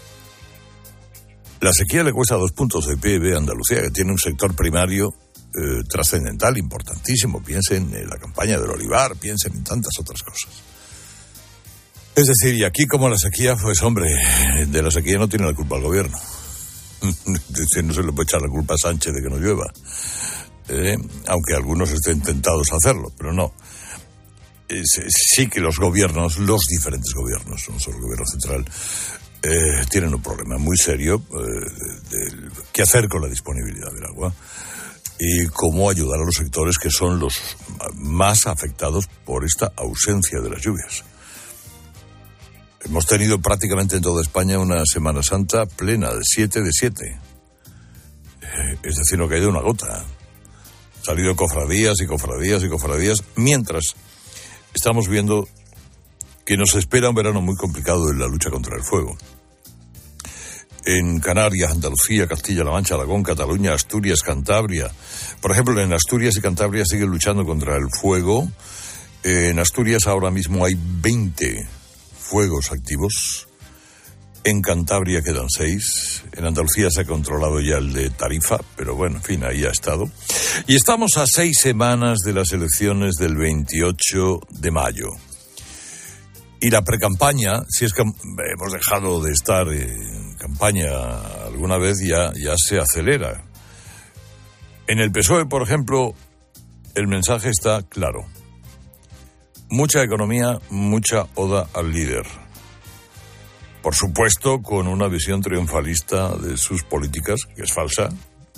La sequía le cuesta dos puntos de P I B a Andalucía, que tiene un sector primario eh, trascendental, importantísimo. Piensen en la campaña del olivar, piensen en tantas otras cosas. Es decir, y aquí como la sequía, pues hombre, de la sequía no tiene la culpa el gobierno. No se le puede echar la culpa a Sánchez de que no llueva, eh, aunque algunos estén tentados a hacerlo, pero no. Es, sí que los gobiernos, los diferentes gobiernos, no solo el gobierno central, Eh, tienen un problema muy serio eh, de, de qué hacer con la disponibilidad del agua y cómo ayudar a los sectores que son los más afectados por esta ausencia de las lluvias. Hemos tenido prácticamente en toda España una Semana Santa plena, de siete de siete. Eh, es decir, no ha caído una gota. salido cofradías y cofradías y cofradías, mientras estamos viendo que nos espera un verano muy complicado en la lucha contra el fuego. En Canarias, Andalucía, Castilla-La Mancha, Aragón, Cataluña, Asturias, Cantabria. Por ejemplo, en Asturias y Cantabria siguen luchando contra el fuego. En Asturias ahora mismo hay veinte fuegos activos. En Cantabria quedan seis. En Andalucía se ha controlado ya el de Tarifa, pero bueno, en fin, ahí ha estado. Y estamos a seis semanas de las elecciones del veintiocho de mayo. Y la precampaña, si es que hemos dejado de estar en campaña alguna vez, ya, ya se acelera. En el P S O E, por ejemplo, el mensaje está claro. Mucha economía, mucha oda al líder. Por supuesto, con una visión triunfalista de sus políticas, que es falsa,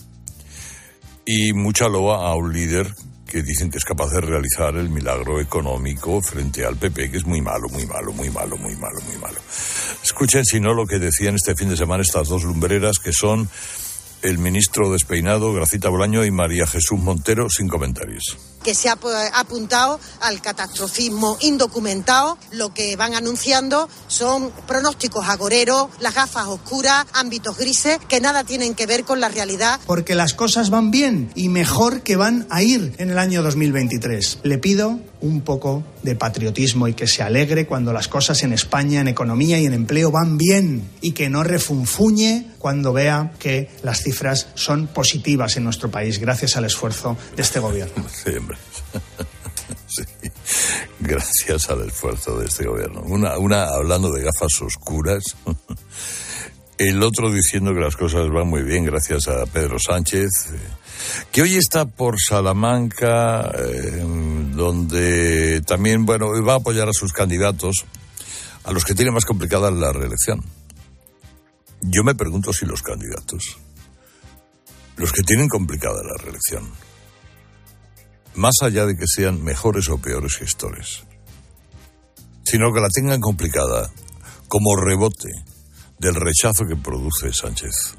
y mucha loa a un líder que dicen que es capaz de realizar el milagro económico frente al P P, que es muy malo, muy malo, muy malo, muy malo, muy malo. Escuchen, si no, lo que decían este fin de semana estas dos lumbreras, que son el ministro despeinado, Gracita Bolaño, y María Jesús Montero, sin comentarios. Que se ha apuntado al catastrofismo indocumentado. Lo que van anunciando son pronósticos agoreros, las gafas oscuras, ámbitos grises, que nada tienen que ver con la realidad. Porque las cosas van bien y mejor que van a ir en el año dos mil veintitrés. Le pido un poco de patriotismo y que se alegre cuando las cosas en España, en economía y en empleo van bien, y que no refunfuñe cuando vea que las cifras son positivas en nuestro país gracias al esfuerzo de este gobierno. Sí, hombre. Sí. Gracias al esfuerzo de este gobierno. Una, una hablando de gafas oscuras, el otro diciendo que las cosas van muy bien gracias a Pedro Sánchez, que hoy está por Salamanca, eh, donde también, bueno, va a apoyar a sus candidatos, a los que tienen más complicada la reelección. Yo me pregunto si los candidatos, los que tienen complicada la reelección, más allá de que sean mejores o peores gestores, sino que la tengan complicada como rebote del rechazo que produce Sánchez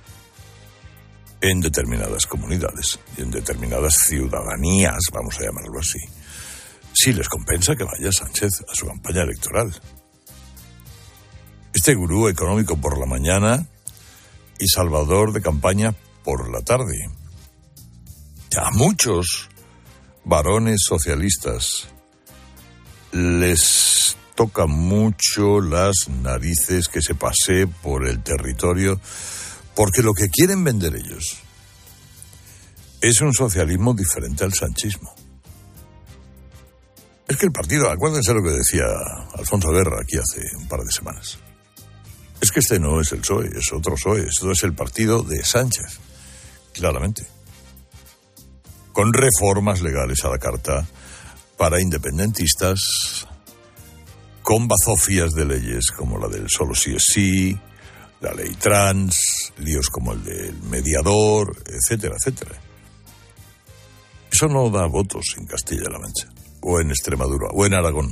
en determinadas comunidades y en determinadas ciudadanías, vamos a llamarlo así, si les compensa que vaya Sánchez a su campaña electoral. Este gurú económico por la mañana y salvador de campaña por la tarde. A muchos varones socialistas les toca mucho las narices que se pasee por el territorio, porque lo que quieren vender ellos es un socialismo diferente al sanchismo. Es que el partido, acuérdense lo que decía Alfonso Guerra aquí hace un par de semanas, es que este no es el P S O E, es otro P S O E, esto es el partido de Sánchez, claramente, con reformas legales a la carta para independentistas, con bazofias de leyes como la del solo sí es sí, la ley trans, líos como el del mediador, etcétera, etcétera. Eso no da votos en Castilla-La Mancha, o en Extremadura, o en Aragón.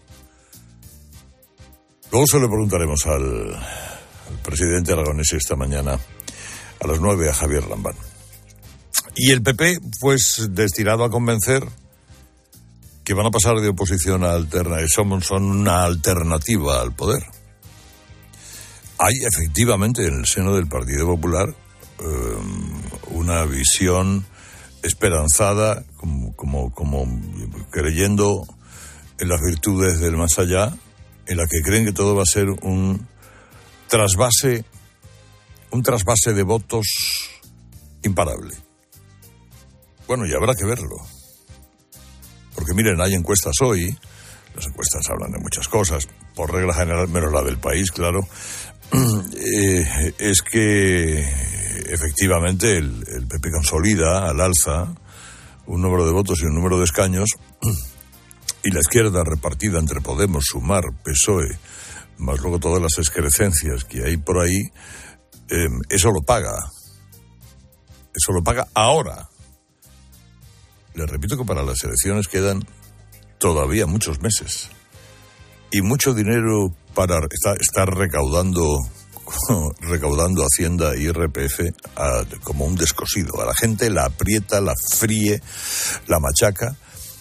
Luego se lo preguntaremos al, al presidente aragonés esta mañana a las nueve, a Javier Lambán. Y el P P, pues, destinado a convencer que van a pasar de oposición a alternativa, son, son una alternativa al poder. Hay efectivamente en el seno del Partido Popular eh, una visión esperanzada, como, como, como creyendo en las virtudes del más allá, en la que creen que todo va a ser un trasvase, un trasvase de votos imparable. Bueno, y habrá que verlo. Porque miren, hay encuestas hoy, las encuestas hablan de muchas cosas, por regla general, menos la del país, claro, eh, es que efectivamente el, el P P consolida al alza un número de votos y un número de escaños, y la izquierda repartida entre Podemos, Sumar, P S O E, más luego todas las excrecencias que hay por ahí, eh, eso lo paga. Eso lo paga ahora. Les repito que para las elecciones quedan todavía muchos meses y mucho dinero para estar, estar recaudando recaudando Hacienda y I R P F a, como un descosido. A la gente la aprieta, la fríe, la machaca,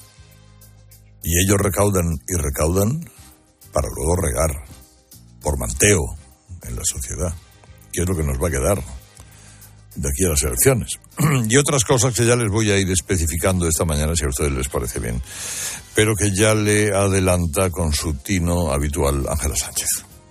y ellos recaudan y recaudan para luego regar por manteo en la sociedad, que es lo que nos va a quedar de aquí a las elecciones. Y otras cosas que ya les voy a ir especificando esta mañana, si a ustedes les parece bien, pero que ya le adelanta con su tino habitual Ángela Sánchez.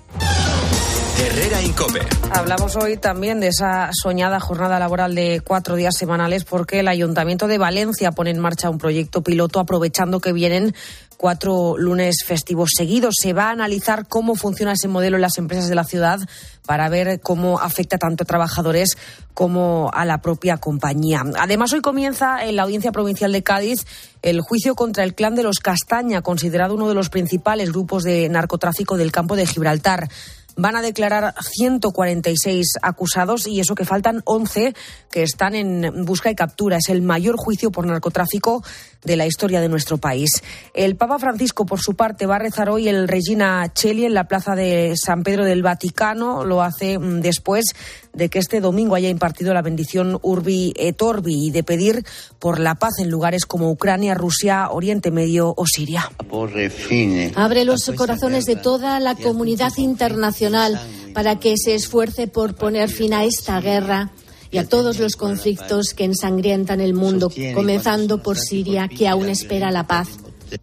Herrera Incope. Hablamos hoy también de esa soñada jornada laboral de cuatro días semanales, porque el Ayuntamiento de Valencia pone en marcha un proyecto piloto aprovechando que vienen cuatro lunes festivos seguidos. Se va a analizar cómo funciona ese modelo en las empresas de la ciudad para ver cómo afecta tanto a trabajadores como a la propia compañía. Además, hoy comienza en la Audiencia Provincial de Cádiz el juicio contra el clan de los Castaña, considerado uno de los principales grupos de narcotráfico del campo de Gibraltar. Van a declarar ciento cuarenta y seis acusados, y eso que faltan once que están en busca y captura. Es el mayor juicio por narcotráfico de la historia de nuestro país. El Papa Francisco, por su parte, va a rezar hoy el Regina Coeli en la plaza de San Pedro del Vaticano. Lo hace después de que este domingo haya impartido la bendición Urbi et Orbi y de pedir por la paz en lugares como Ucrania, Rusia, Oriente Medio o Siria. Abre los corazones de toda la comunidad internacional para que se esfuerce por poner fin a esta guerra y a todos los conflictos que ensangrientan el mundo, comenzando por Siria, que aún espera la paz.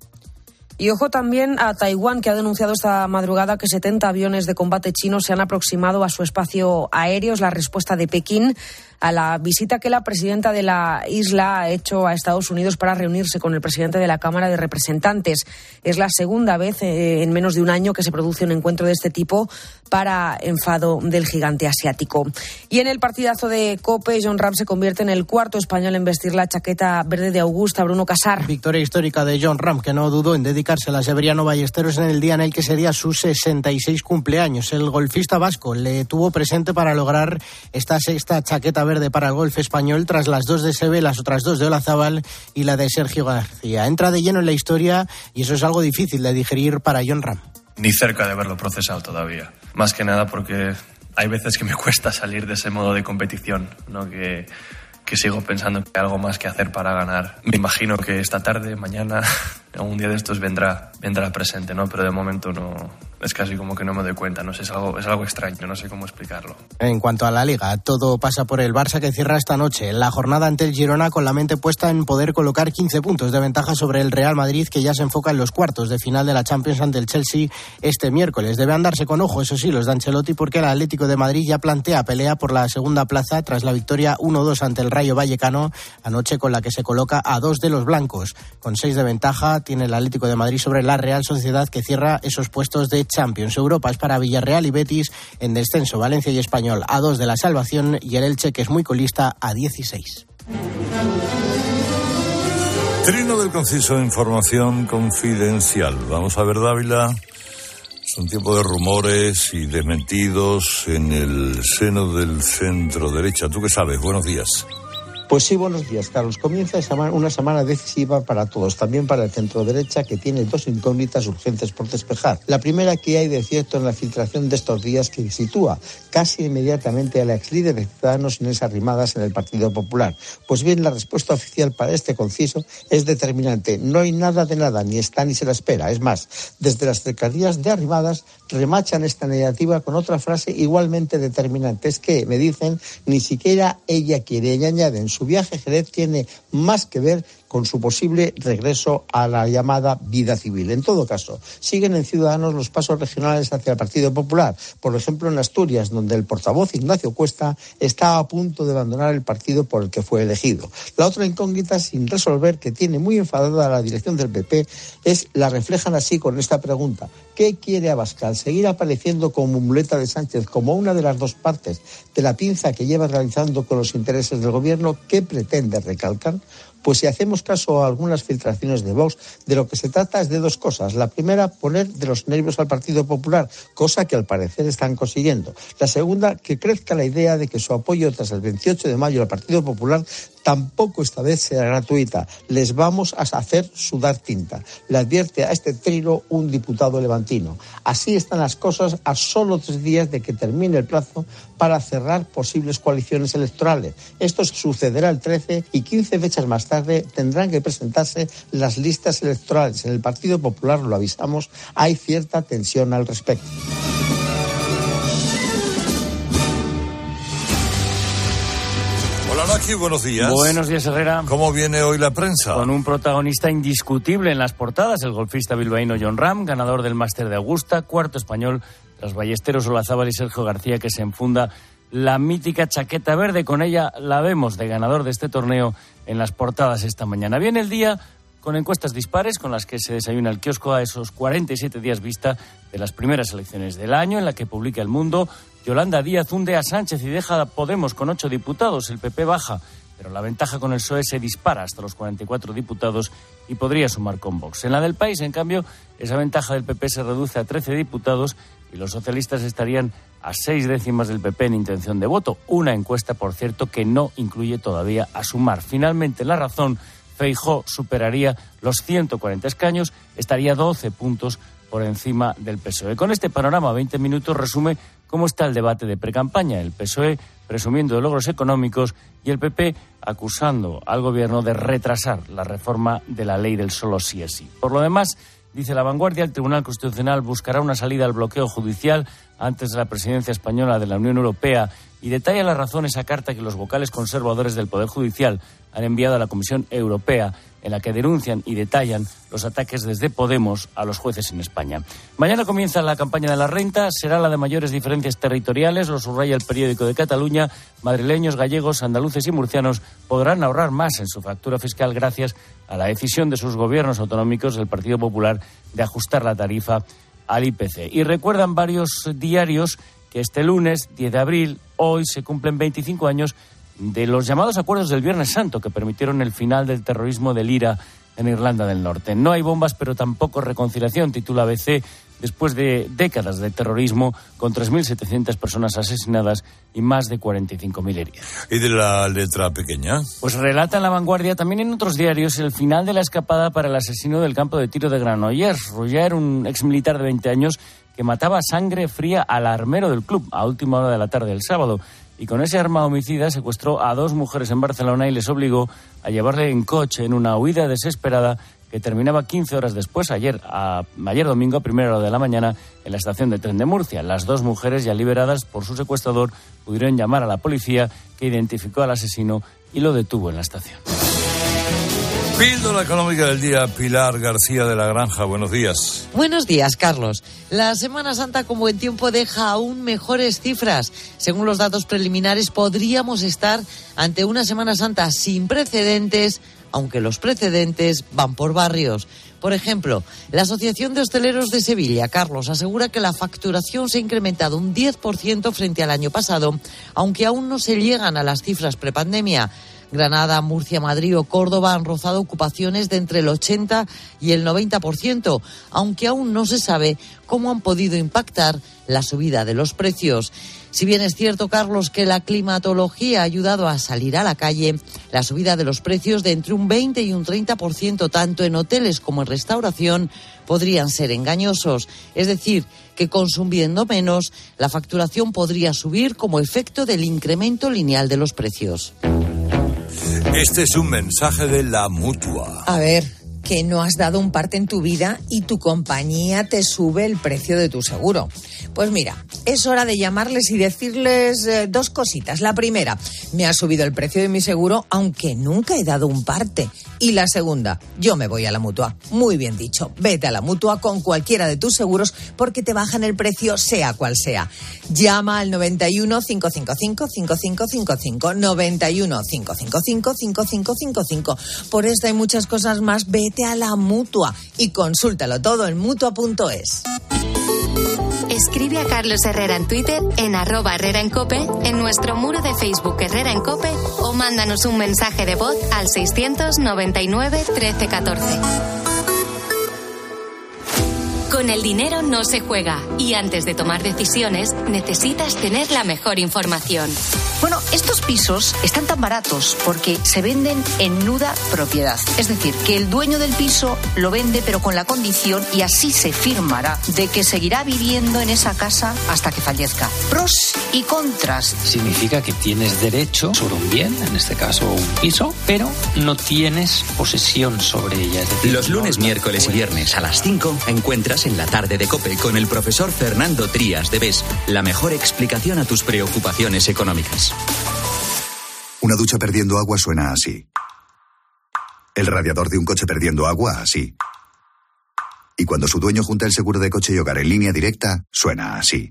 Y ojo también a Taiwán, que ha denunciado esta madrugada que setenta aviones de combate chinos se han aproximado a su espacio aéreo. Es la respuesta de Pekín a la visita que la presidenta de la isla ha hecho a Estados Unidos para reunirse con el presidente de la Cámara de Representantes. Es la segunda vez eh, en menos de un año que se produce un encuentro de este tipo para enfado del gigante asiático. Y en el partidazo de COPE, Jon Rahm se convierte en el cuarto español en vestir la chaqueta verde de Augusta. Bruno Casar. Victoria histórica de Jon Rahm, que no dudó en dedicarse a la Severiano Ballesteros en el día en el que sería su sesenta y seis cumpleaños. El golfista vasco le tuvo presente para lograr esta sexta chaqueta verde para el golf español, tras las dos de Seve, las otras dos de Olazábal y la de Sergio García. Entra de lleno en la historia y eso es algo difícil de digerir para Jon Rahm. Ni cerca de haberlo procesado todavía. Más que nada porque hay veces que me cuesta salir de ese modo de competición, ¿no? que, que sigo pensando que hay algo más que hacer para ganar. Me imagino que esta tarde, mañana, algún día de estos vendrá, vendrá presente, ¿no? Pero de momento no. Es casi como que no me doy cuenta, no sé, es algo, es algo extraño, no sé cómo explicarlo. En cuanto a la Liga, todo pasa por el Barça, que cierra esta noche la jornada ante el Girona con la mente puesta en poder colocar quince puntos de ventaja sobre el Real Madrid, que ya se enfoca en los cuartos de final de la Champions ante el Chelsea este miércoles. Debe andarse con ojo, eso sí, los de Ancelotti, porque el Atlético de Madrid ya plantea pelea por la segunda plaza tras la victoria uno dos ante el Rayo Vallecano anoche, con la que se coloca a dos de los blancos. Con seis de ventaja tiene el Atlético de Madrid sobre la Real Sociedad, que cierra esos puestos de Champions. Europa es para Villarreal y Betis en descenso, Valencia y Español a dos de la salvación, y el Elche, que es muy colista, a dieciséis. Trino del conciso, información confidencial. Vamos a ver, Dávila. Es un tiempo de rumores y desmentidos en el seno del centro derecha. ¿Tú qué sabes? Buenos días. Pues sí, buenos días, Carlos. Comienza una semana decisiva para todos, también para el centro derecha, que tiene dos incógnitas urgentes por despejar. La primera, que hay de cierto en la filtración de estos días, que sitúa casi inmediatamente a la ex líder de Ciudadanos, Inés Arrimadas, en el Partido Popular. Pues bien, la respuesta oficial para este conciso es determinante. No hay nada de nada, ni está ni se la espera. Es más, desde las cercanías de Arrimadas remachan esta negativa con otra frase igualmente determinante. Es que, me dicen, ni siquiera ella quiere, y añaden, su viaje a Jerez tiene más que ver con su posible regreso a la llamada vida civil. En todo caso, siguen en Ciudadanos los pasos regionales hacia el Partido Popular. Por ejemplo, en Asturias, donde el portavoz Ignacio Cuesta está a punto de abandonar el partido por el que fue elegido. La otra incógnita sin resolver, que tiene muy enfadada a la dirección del P P, es la reflejan así con esta pregunta: ¿qué quiere Abascal? ¿Seguir apareciendo como muleta de Sánchez, como una de las dos partes de la pinza que lleva realizando con los intereses del gobierno? ¿Qué pretende recalcar? Pues si hacemos caso a algunas filtraciones de Vox, de lo que se trata es de dos cosas. La primera, poner de los nervios al Partido Popular, cosa que al parecer están consiguiendo. La segunda, que crezca la idea de que su apoyo tras el veintiocho de mayo al Partido Popular tampoco esta vez será gratuita. Les vamos a hacer sudar tinta. Le advierte a este trío un diputado levantino. Así están las cosas a solo tres días de que termine el plazo para cerrar posibles coaliciones electorales. Esto sucederá el trece y quince fechas más tarde tendrán que presentarse las listas electorales. En el Partido Popular, lo avisamos, hay cierta tensión al respecto. Hola Naki, buenos días. Buenos días, Herrera. ¿Cómo viene hoy la prensa? Con un protagonista indiscutible en las portadas, el golfista bilbaíno Jon Rahm, ganador del Máster de Augusta, cuarto español tras Ballesteros, Olazábal y Sergio García, que se enfunda la mítica chaqueta verde. Con ella la vemos de ganador de este torneo en las portadas esta mañana. Viene el día con encuestas dispares con las que se desayuna el kiosco a esos cuarenta y siete días vista de las primeras elecciones del año, en la que publica El Mundo: Yolanda Díaz hunde a Sánchez y deja a Podemos con ocho diputados. El P P baja, pero la ventaja con el P S O E se dispara hasta los cuarenta y cuatro diputados y podría sumar con Vox. En la del País, en cambio, esa ventaja del P P se reduce a trece diputados y los socialistas estarían a seis décimas del P P en intención de voto. Una encuesta, por cierto, que no incluye todavía a Sumar. Finalmente, La Razón: Feijóo superaría los ciento cuarenta escaños, estaría doce puntos por encima del P S O E. Con este panorama, veinte minutos resume cómo está el debate de precampaña. El P S O E presumiendo de logros económicos y el P P acusando al gobierno de retrasar la reforma de la ley del solo sí es sí. Por lo demás, dice La Vanguardia, el Tribunal Constitucional buscará una salida al bloqueo judicial antes de la presidencia española de la Unión Europea y detalla las razones a carta que los vocales conservadores del Poder Judicial han enviado a la Comisión Europea, en la que denuncian y detallan los ataques desde Podemos a los jueces en España. Mañana comienza la campaña de la renta, será la de mayores diferencias territoriales, lo subraya el Periódico de Cataluña. Madrileños, gallegos, andaluces y murcianos podrán ahorrar más en su factura fiscal gracias a la decisión de sus gobiernos autonómicos del Partido Popular de ajustar la tarifa al I P C. Y recuerdan varios diarios que este lunes, diez de abril, hoy se cumplen veinticinco años de los llamados acuerdos del Viernes Santo, que permitieron el final del terrorismo del IRA en Irlanda del Norte. No hay bombas, pero tampoco reconciliación, titula A B C, después de décadas de terrorismo, con tres mil setecientas personas asesinadas y más de cuarenta y cinco mil heridos. ¿Y de la letra pequeña? Pues relata en La Vanguardia, también en otros diarios, el final de la escapada para el asesino del campo de tiro de Granollers. Roger, un exmilitar de veinte años que mataba a sangre fría al armero del club a última hora de la tarde del sábado. Y con ese arma homicida secuestró a dos mujeres en Barcelona y les obligó a llevarle en coche en una huida desesperada que terminaba quince horas después, ayer, a, ayer domingo, a primera hora de la mañana, en la estación de tren de Murcia. Las dos mujeres, ya liberadas por su secuestrador, pudieron llamar a la policía, que identificó al asesino y lo detuvo en la estación. Píldora económica del día, Pilar García de la Granja. Buenos días. Buenos días, Carlos. La Semana Santa con buen tiempo deja aún mejores cifras. Según los datos preliminares, podríamos estar ante una Semana Santa sin precedentes, aunque los precedentes van por barrios. Por ejemplo, la Asociación de Hosteleros de Sevilla, Carlos, asegura que la facturación se ha incrementado un diez por ciento frente al año pasado, aunque aún no se llegan a las cifras prepandemia. Granada, Murcia, Madrid o Córdoba han rozado ocupaciones de entre el ochenta y el noventa por ciento, aunque aún no se sabe cómo han podido impactar la subida de los precios. Si bien es cierto, Carlos, que la climatología ha ayudado a salir a la calle, la subida de los precios de entre un veinte y un treinta por ciento, tanto en hoteles como en restauración, podrían ser engañosos. Es decir, que consumiendo menos, la facturación podría subir como efecto del incremento lineal de los precios. Este es un mensaje de la Mutua. A ver, que no has dado un parte en tu vida y tu compañía te sube el precio de tu seguro. Pues mira, es hora de llamarles y decirles eh, dos cositas. La primera, me ha subido el precio de mi seguro, aunque nunca he dado un parte. Y la segunda, yo me voy a la Mutua. Muy bien dicho, vete a la Mutua con cualquiera de tus seguros porque te bajan el precio sea cual sea. Llama al noventa y uno, cinco cinco cinco, cinco cinco cinco cinco, noventa y uno, cinco cinco cinco, cinco cinco cinco cinco. Por esta y muchas cosas más, vete a la Mutua y consúltalo todo en mutua punto es. Escribe a Carlos Herrera en Twitter, en arroba Herrera en Cope, en nuestro muro de Facebook Herrera en Cope o mándanos un mensaje de voz al seiscientos noventa y nueve trece catorce. Con el dinero no se juega y antes de tomar decisiones necesitas tener la mejor información. Bueno, estos pisos están tan baratos porque se venden en nuda propiedad. Es decir, que el dueño del piso lo vende pero con la condición, y así se firmará, de que seguirá viviendo en esa casa hasta que fallezca. Pros y contras. Significa que tienes derecho sobre un bien, en este caso un piso, pero no tienes posesión sobre ella. Es decir, Los lunes, no, no miércoles y viernes a las cinco encuentras en la tarde de COPE con el profesor Fernando Trías de B E S la mejor explicación a tus preocupaciones económicas. Una ducha perdiendo agua suena así. El radiador de un coche perdiendo agua, así. Y cuando su dueño junta el seguro de coche y hogar en línea directa, suena así.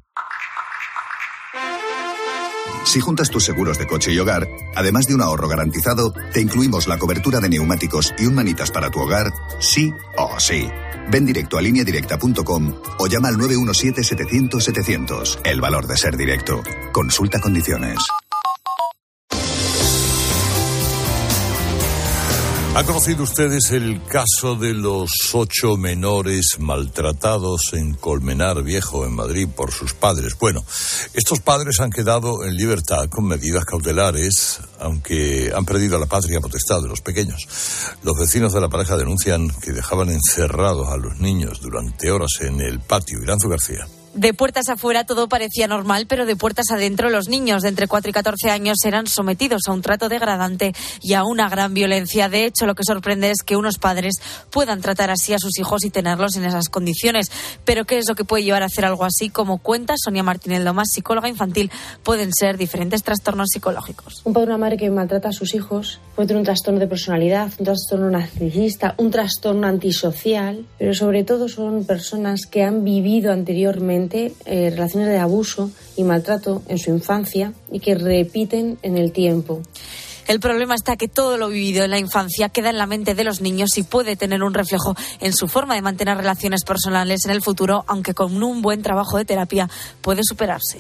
Si juntas tus seguros de coche y hogar, además de un ahorro garantizado, te incluimos la cobertura de neumáticos y un manitas para tu hogar, sí o sí. Ven directo a línea directa punto com o llama al nueve uno siete setecientos setecientos. El valor de ser directo. Consulta condiciones. ¿Han conocido ustedes el caso de los ocho menores maltratados en Colmenar Viejo, en Madrid, por sus padres? Bueno, estos padres han quedado en libertad con medidas cautelares, aunque han perdido la patria potestad de los pequeños. Los vecinos de la pareja denuncian que dejaban encerrados a los niños durante horas en el patio. Iranzu García. De puertas afuera todo parecía normal, pero de puertas adentro los niños de entre cuatro y catorce años eran sometidos a un trato degradante y a una gran violencia. De hecho, lo que sorprende es que unos padres puedan tratar así a sus hijos y tenerlos en esas condiciones. Pero ¿qué es lo que puede llevar a hacer algo así? Como cuenta Sonia Martínez Lomas, psicóloga infantil, pueden ser diferentes trastornos psicológicos. Un padre o una madre que maltrata a sus hijos puede tener un trastorno de personalidad, un trastorno narcisista, un trastorno antisocial, pero sobre todo son personas que han vivido anteriormente Eh, relaciones de abuso y maltrato en su infancia y que repiten en el tiempo. El problema está que todo lo vivido en la infancia queda en la mente de los niños y puede tener un reflejo en su forma de mantener relaciones personales en el futuro, aunque con un buen trabajo de terapia puede superarse.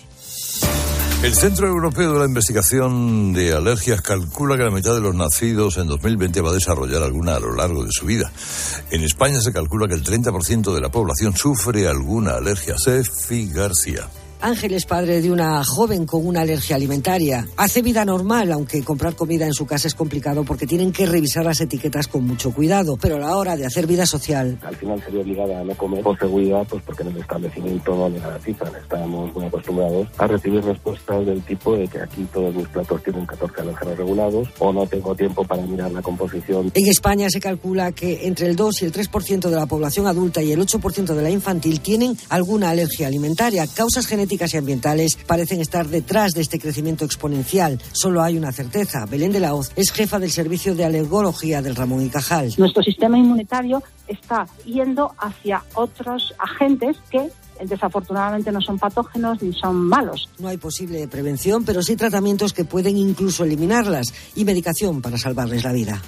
El Centro Europeo de la Investigación de Alergias calcula que la mitad de los nacidos en dos mil veinte va a desarrollar alguna a lo largo de su vida. En España se calcula que el treinta por ciento de la población sufre alguna alergia. Sefi García. Ángel es padre de una joven con una alergia alimentaria. Hace vida normal, aunque comprar comida en su casa es complicado porque tienen que revisar las etiquetas con mucho cuidado. Pero a la hora de hacer vida social... Al final sería obligada a no comer por seguridad, pues porque en el establecimiento no le garantizan. Estamos muy acostumbrados a recibir respuestas del tipo de que aquí todos mis platos tienen catorce alérgenos regulados o no tengo tiempo para mirar la composición. En España se calcula que entre el dos y el tres por ciento de la población adulta y el ocho por ciento de la infantil tienen alguna alergia alimentaria. Causas genéticas y ambientales parecen estar detrás de este crecimiento exponencial. Solo hay una certeza. Belén de la Hoz es jefa del servicio de alergología del Ramón y Cajal. Nuestro sistema inmunitario está yendo hacia otros agentes que desafortunadamente no son patógenos ni son malos. No hay posible prevención, pero sí tratamientos que pueden incluso eliminarlas y medicación para salvarles la vida.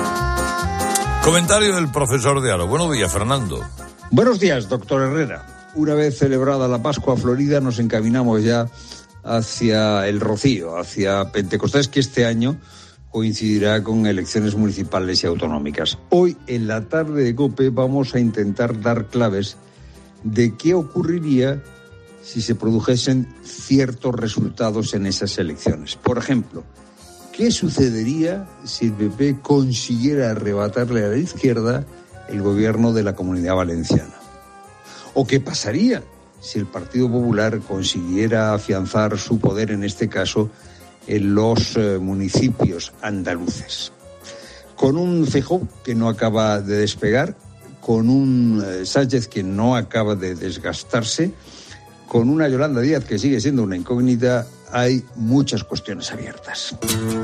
Comentario del profesor de Aro. Buenos días, Fernando. Buenos días, doctor Herrera. Una vez celebrada la Pascua Florida, nos encaminamos ya hacia el Rocío, hacia Pentecostés, que este año coincidirá con elecciones municipales y autonómicas. Hoy, en la tarde de COPE, vamos a intentar dar claves de qué ocurriría si se produjesen ciertos resultados en esas elecciones. Por ejemplo, ¿qué sucedería si el P P consiguiera arrebatarle a la izquierda el gobierno de la Comunidad Valenciana? ¿O qué pasaría si el Partido Popular consiguiera afianzar su poder, en este caso, en los eh, municipios andaluces? Con un Feijóo que no acaba de despegar, con un eh, Sánchez que no acaba de desgastarse, con una Yolanda Díaz que sigue siendo una incógnita, hay muchas cuestiones abiertas.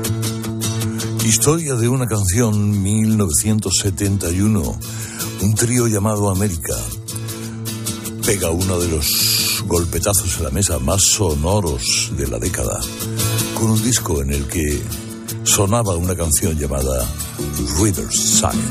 Historia de una canción, mil novecientos setenta y uno. Un trío llamado América pega uno de los golpetazos en la mesa más sonoros de la década, con un disco en el que sonaba una canción llamada Riverside.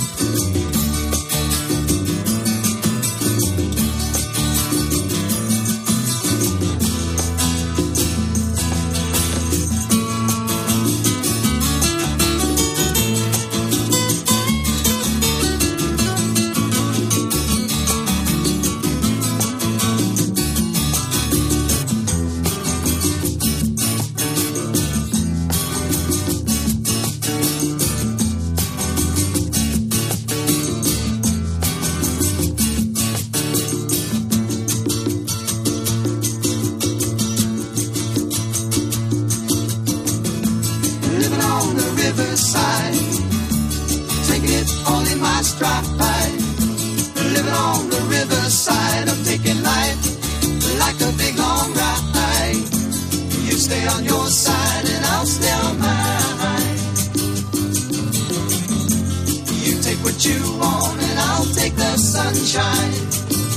dry. Living on the riverside, I'm taking life like a big long ride. You stay on your side and I'll stay on mine. You take what you want and I'll take the sunshine.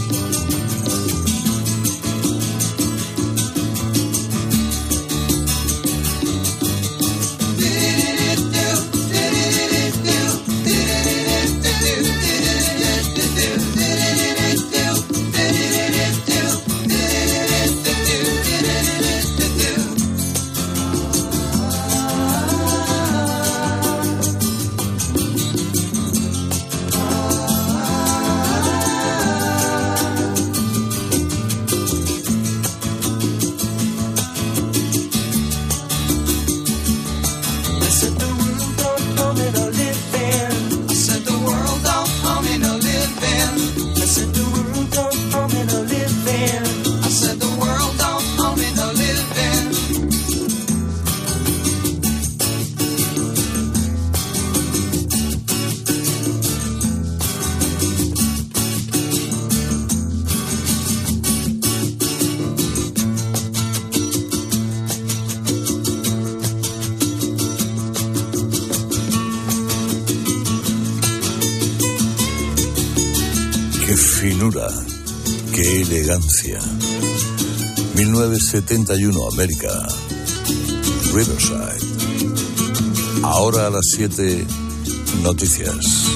Finura, qué elegancia. mil novecientos setenta y uno, América. Riverside. Ahora a las siete, noticias.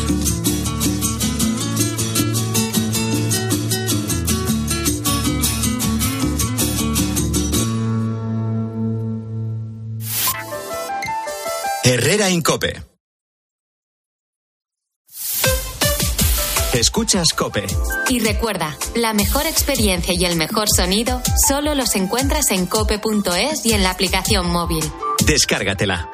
Herrera Incope. Escuchas COPE. Y recuerda, la mejor experiencia y el mejor sonido solo los encuentras en cope punto es y en la aplicación móvil. Descárgatela.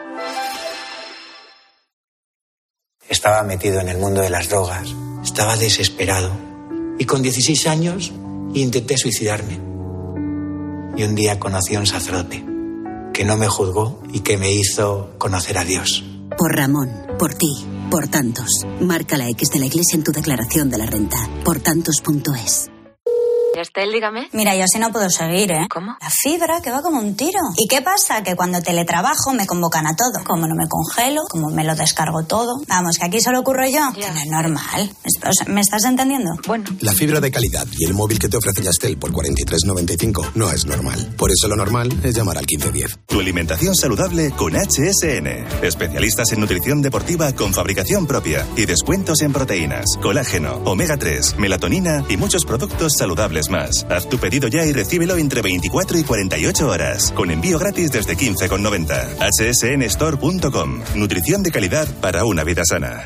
Estaba metido en el mundo de las drogas, estaba desesperado y con dieciséis años intenté suicidarme. Y un día conocí a un sacerdote que no me juzgó y que me hizo conocer a Dios. Por Ramón, por ti. Por tantos. Marca la X de la Iglesia en tu declaración de la renta. Por tantos punto es. Estel, dígame. Mira, yo así no puedo seguir, ¿eh? ¿Cómo? La fibra que va como un tiro. ¿Y qué pasa? Que cuando teletrabajo me convocan a todo. Como no me congelo, como me lo descargo todo. Vamos, que aquí solo ocurro yo. Ya. Que no es normal. O sea, ¿me estás entendiendo? Bueno. La fibra de calidad y el móvil que te ofrece Yastel por cuarenta y tres noventa y cinco no es normal. Por eso lo normal es llamar al quince diez. Tu alimentación saludable con H S N. Especialistas en nutrición deportiva con fabricación propia y descuentos en proteínas, colágeno, omega tres, melatonina y muchos productos saludables más. Haz tu pedido ya y recíbelo entre veinticuatro y cuarenta y ocho horas. Con envío gratis desde quince con noventa. H S N store punto com. Nutrición de calidad para una vida sana.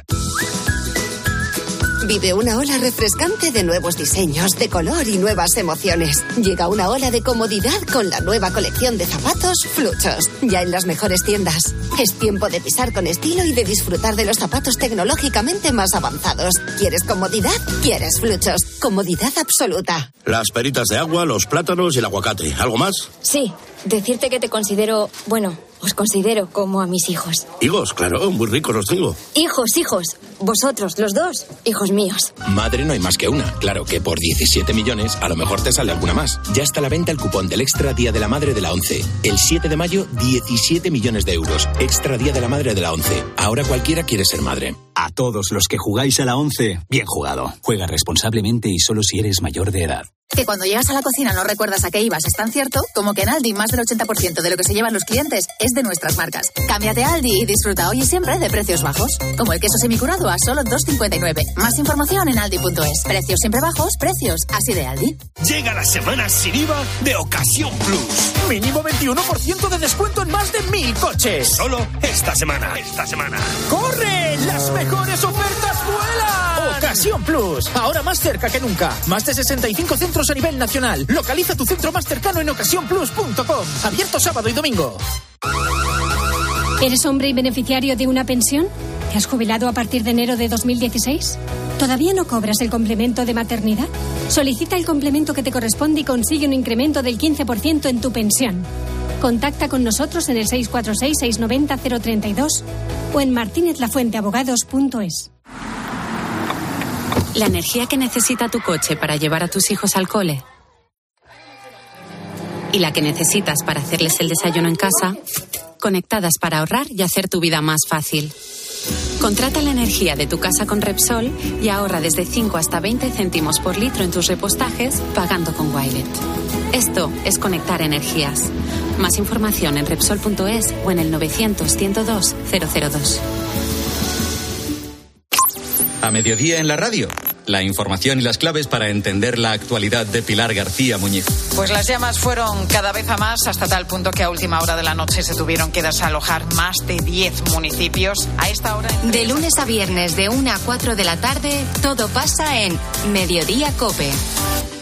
Vive una ola refrescante de nuevos diseños, de color y nuevas emociones. Llega una ola de comodidad con la nueva colección de zapatos Fluchos, ya en las mejores tiendas. Es tiempo de pisar con estilo y de disfrutar de los zapatos tecnológicamente más avanzados. ¿Quieres comodidad? ¿Quieres Fluchos? Comodidad absoluta. Las peritas de agua, los plátanos y el aguacate. ¿Algo más? Sí, decirte que te considero, bueno, os considero como a mis hijos. Higos, claro, muy ricos los tengo. Hijos, hijos. Vosotros, los dos, hijos míos. Madre no hay más que una. Claro que por diecisiete millones a lo mejor te sale alguna más. Ya está a la venta el cupón del Extra Día de la Madre de la ONCE. El siete de mayo, diecisiete millones de euros. Extra Día de la Madre de la ONCE. Ahora cualquiera quiere ser madre. A todos los que jugáis a la ONCE, bien jugado. Juega responsablemente y solo si eres mayor de edad. Que cuando llegas a la cocina no recuerdas a qué ibas, es tan cierto como que en Aldi más del ochenta por ciento de lo que se llevan los clientes es de nuestras marcas. Cámbiate a Aldi y disfruta hoy y siempre de precios bajos. Como el queso semicurado a solo dos cincuenta y nueve. Más información en aldi punto es. Precios siempre bajos, precios así de Aldi. Llega la semana sin I V A de Ocasión Plus. Mínimo veintiuno por ciento de descuento en más de mil coches. Solo esta semana. Esta semana. ¡Corre! ¡Las mejores ofertas vuelan! Ocasión Plus. Ahora más cerca que nunca. Más de sesenta y cinco centros a nivel nacional. Localiza tu centro más cercano en ocasión plus punto com. Abierto sábado y domingo. ¿Eres hombre y beneficiario de una pensión? ¿Te has jubilado a partir de enero de dos mil dieciséis? ¿Todavía no cobras el complemento de maternidad? Solicita el complemento que te corresponde y consigue un incremento del quince por ciento en tu pensión. Contacta con nosotros en el seis cuatro seis, seis nueve cero, cero tres dos o en martinez lafuente abogados punto es. La energía que necesita tu coche para llevar a tus hijos al cole y la que necesitas para hacerles el desayuno en casa, conectadas para ahorrar y hacer tu vida más fácil. Contrata la energía de tu casa con Repsol y ahorra desde cinco hasta veinte céntimos por litro en tus repostajes pagando con Wilet. Esto es conectar energías. Más información en Repsol punto es o en el novecientos, ciento dos, cero cero dos. A mediodía en la radio. La información y las claves para entender la actualidad de Pilar García Muñiz. Pues las llamas fueron cada vez a más, hasta tal punto que a última hora de la noche se tuvieron que desalojar más de diez municipios. A esta hora... De lunes a viernes, de una a cuatro de la tarde, todo pasa en Mediodía COPE.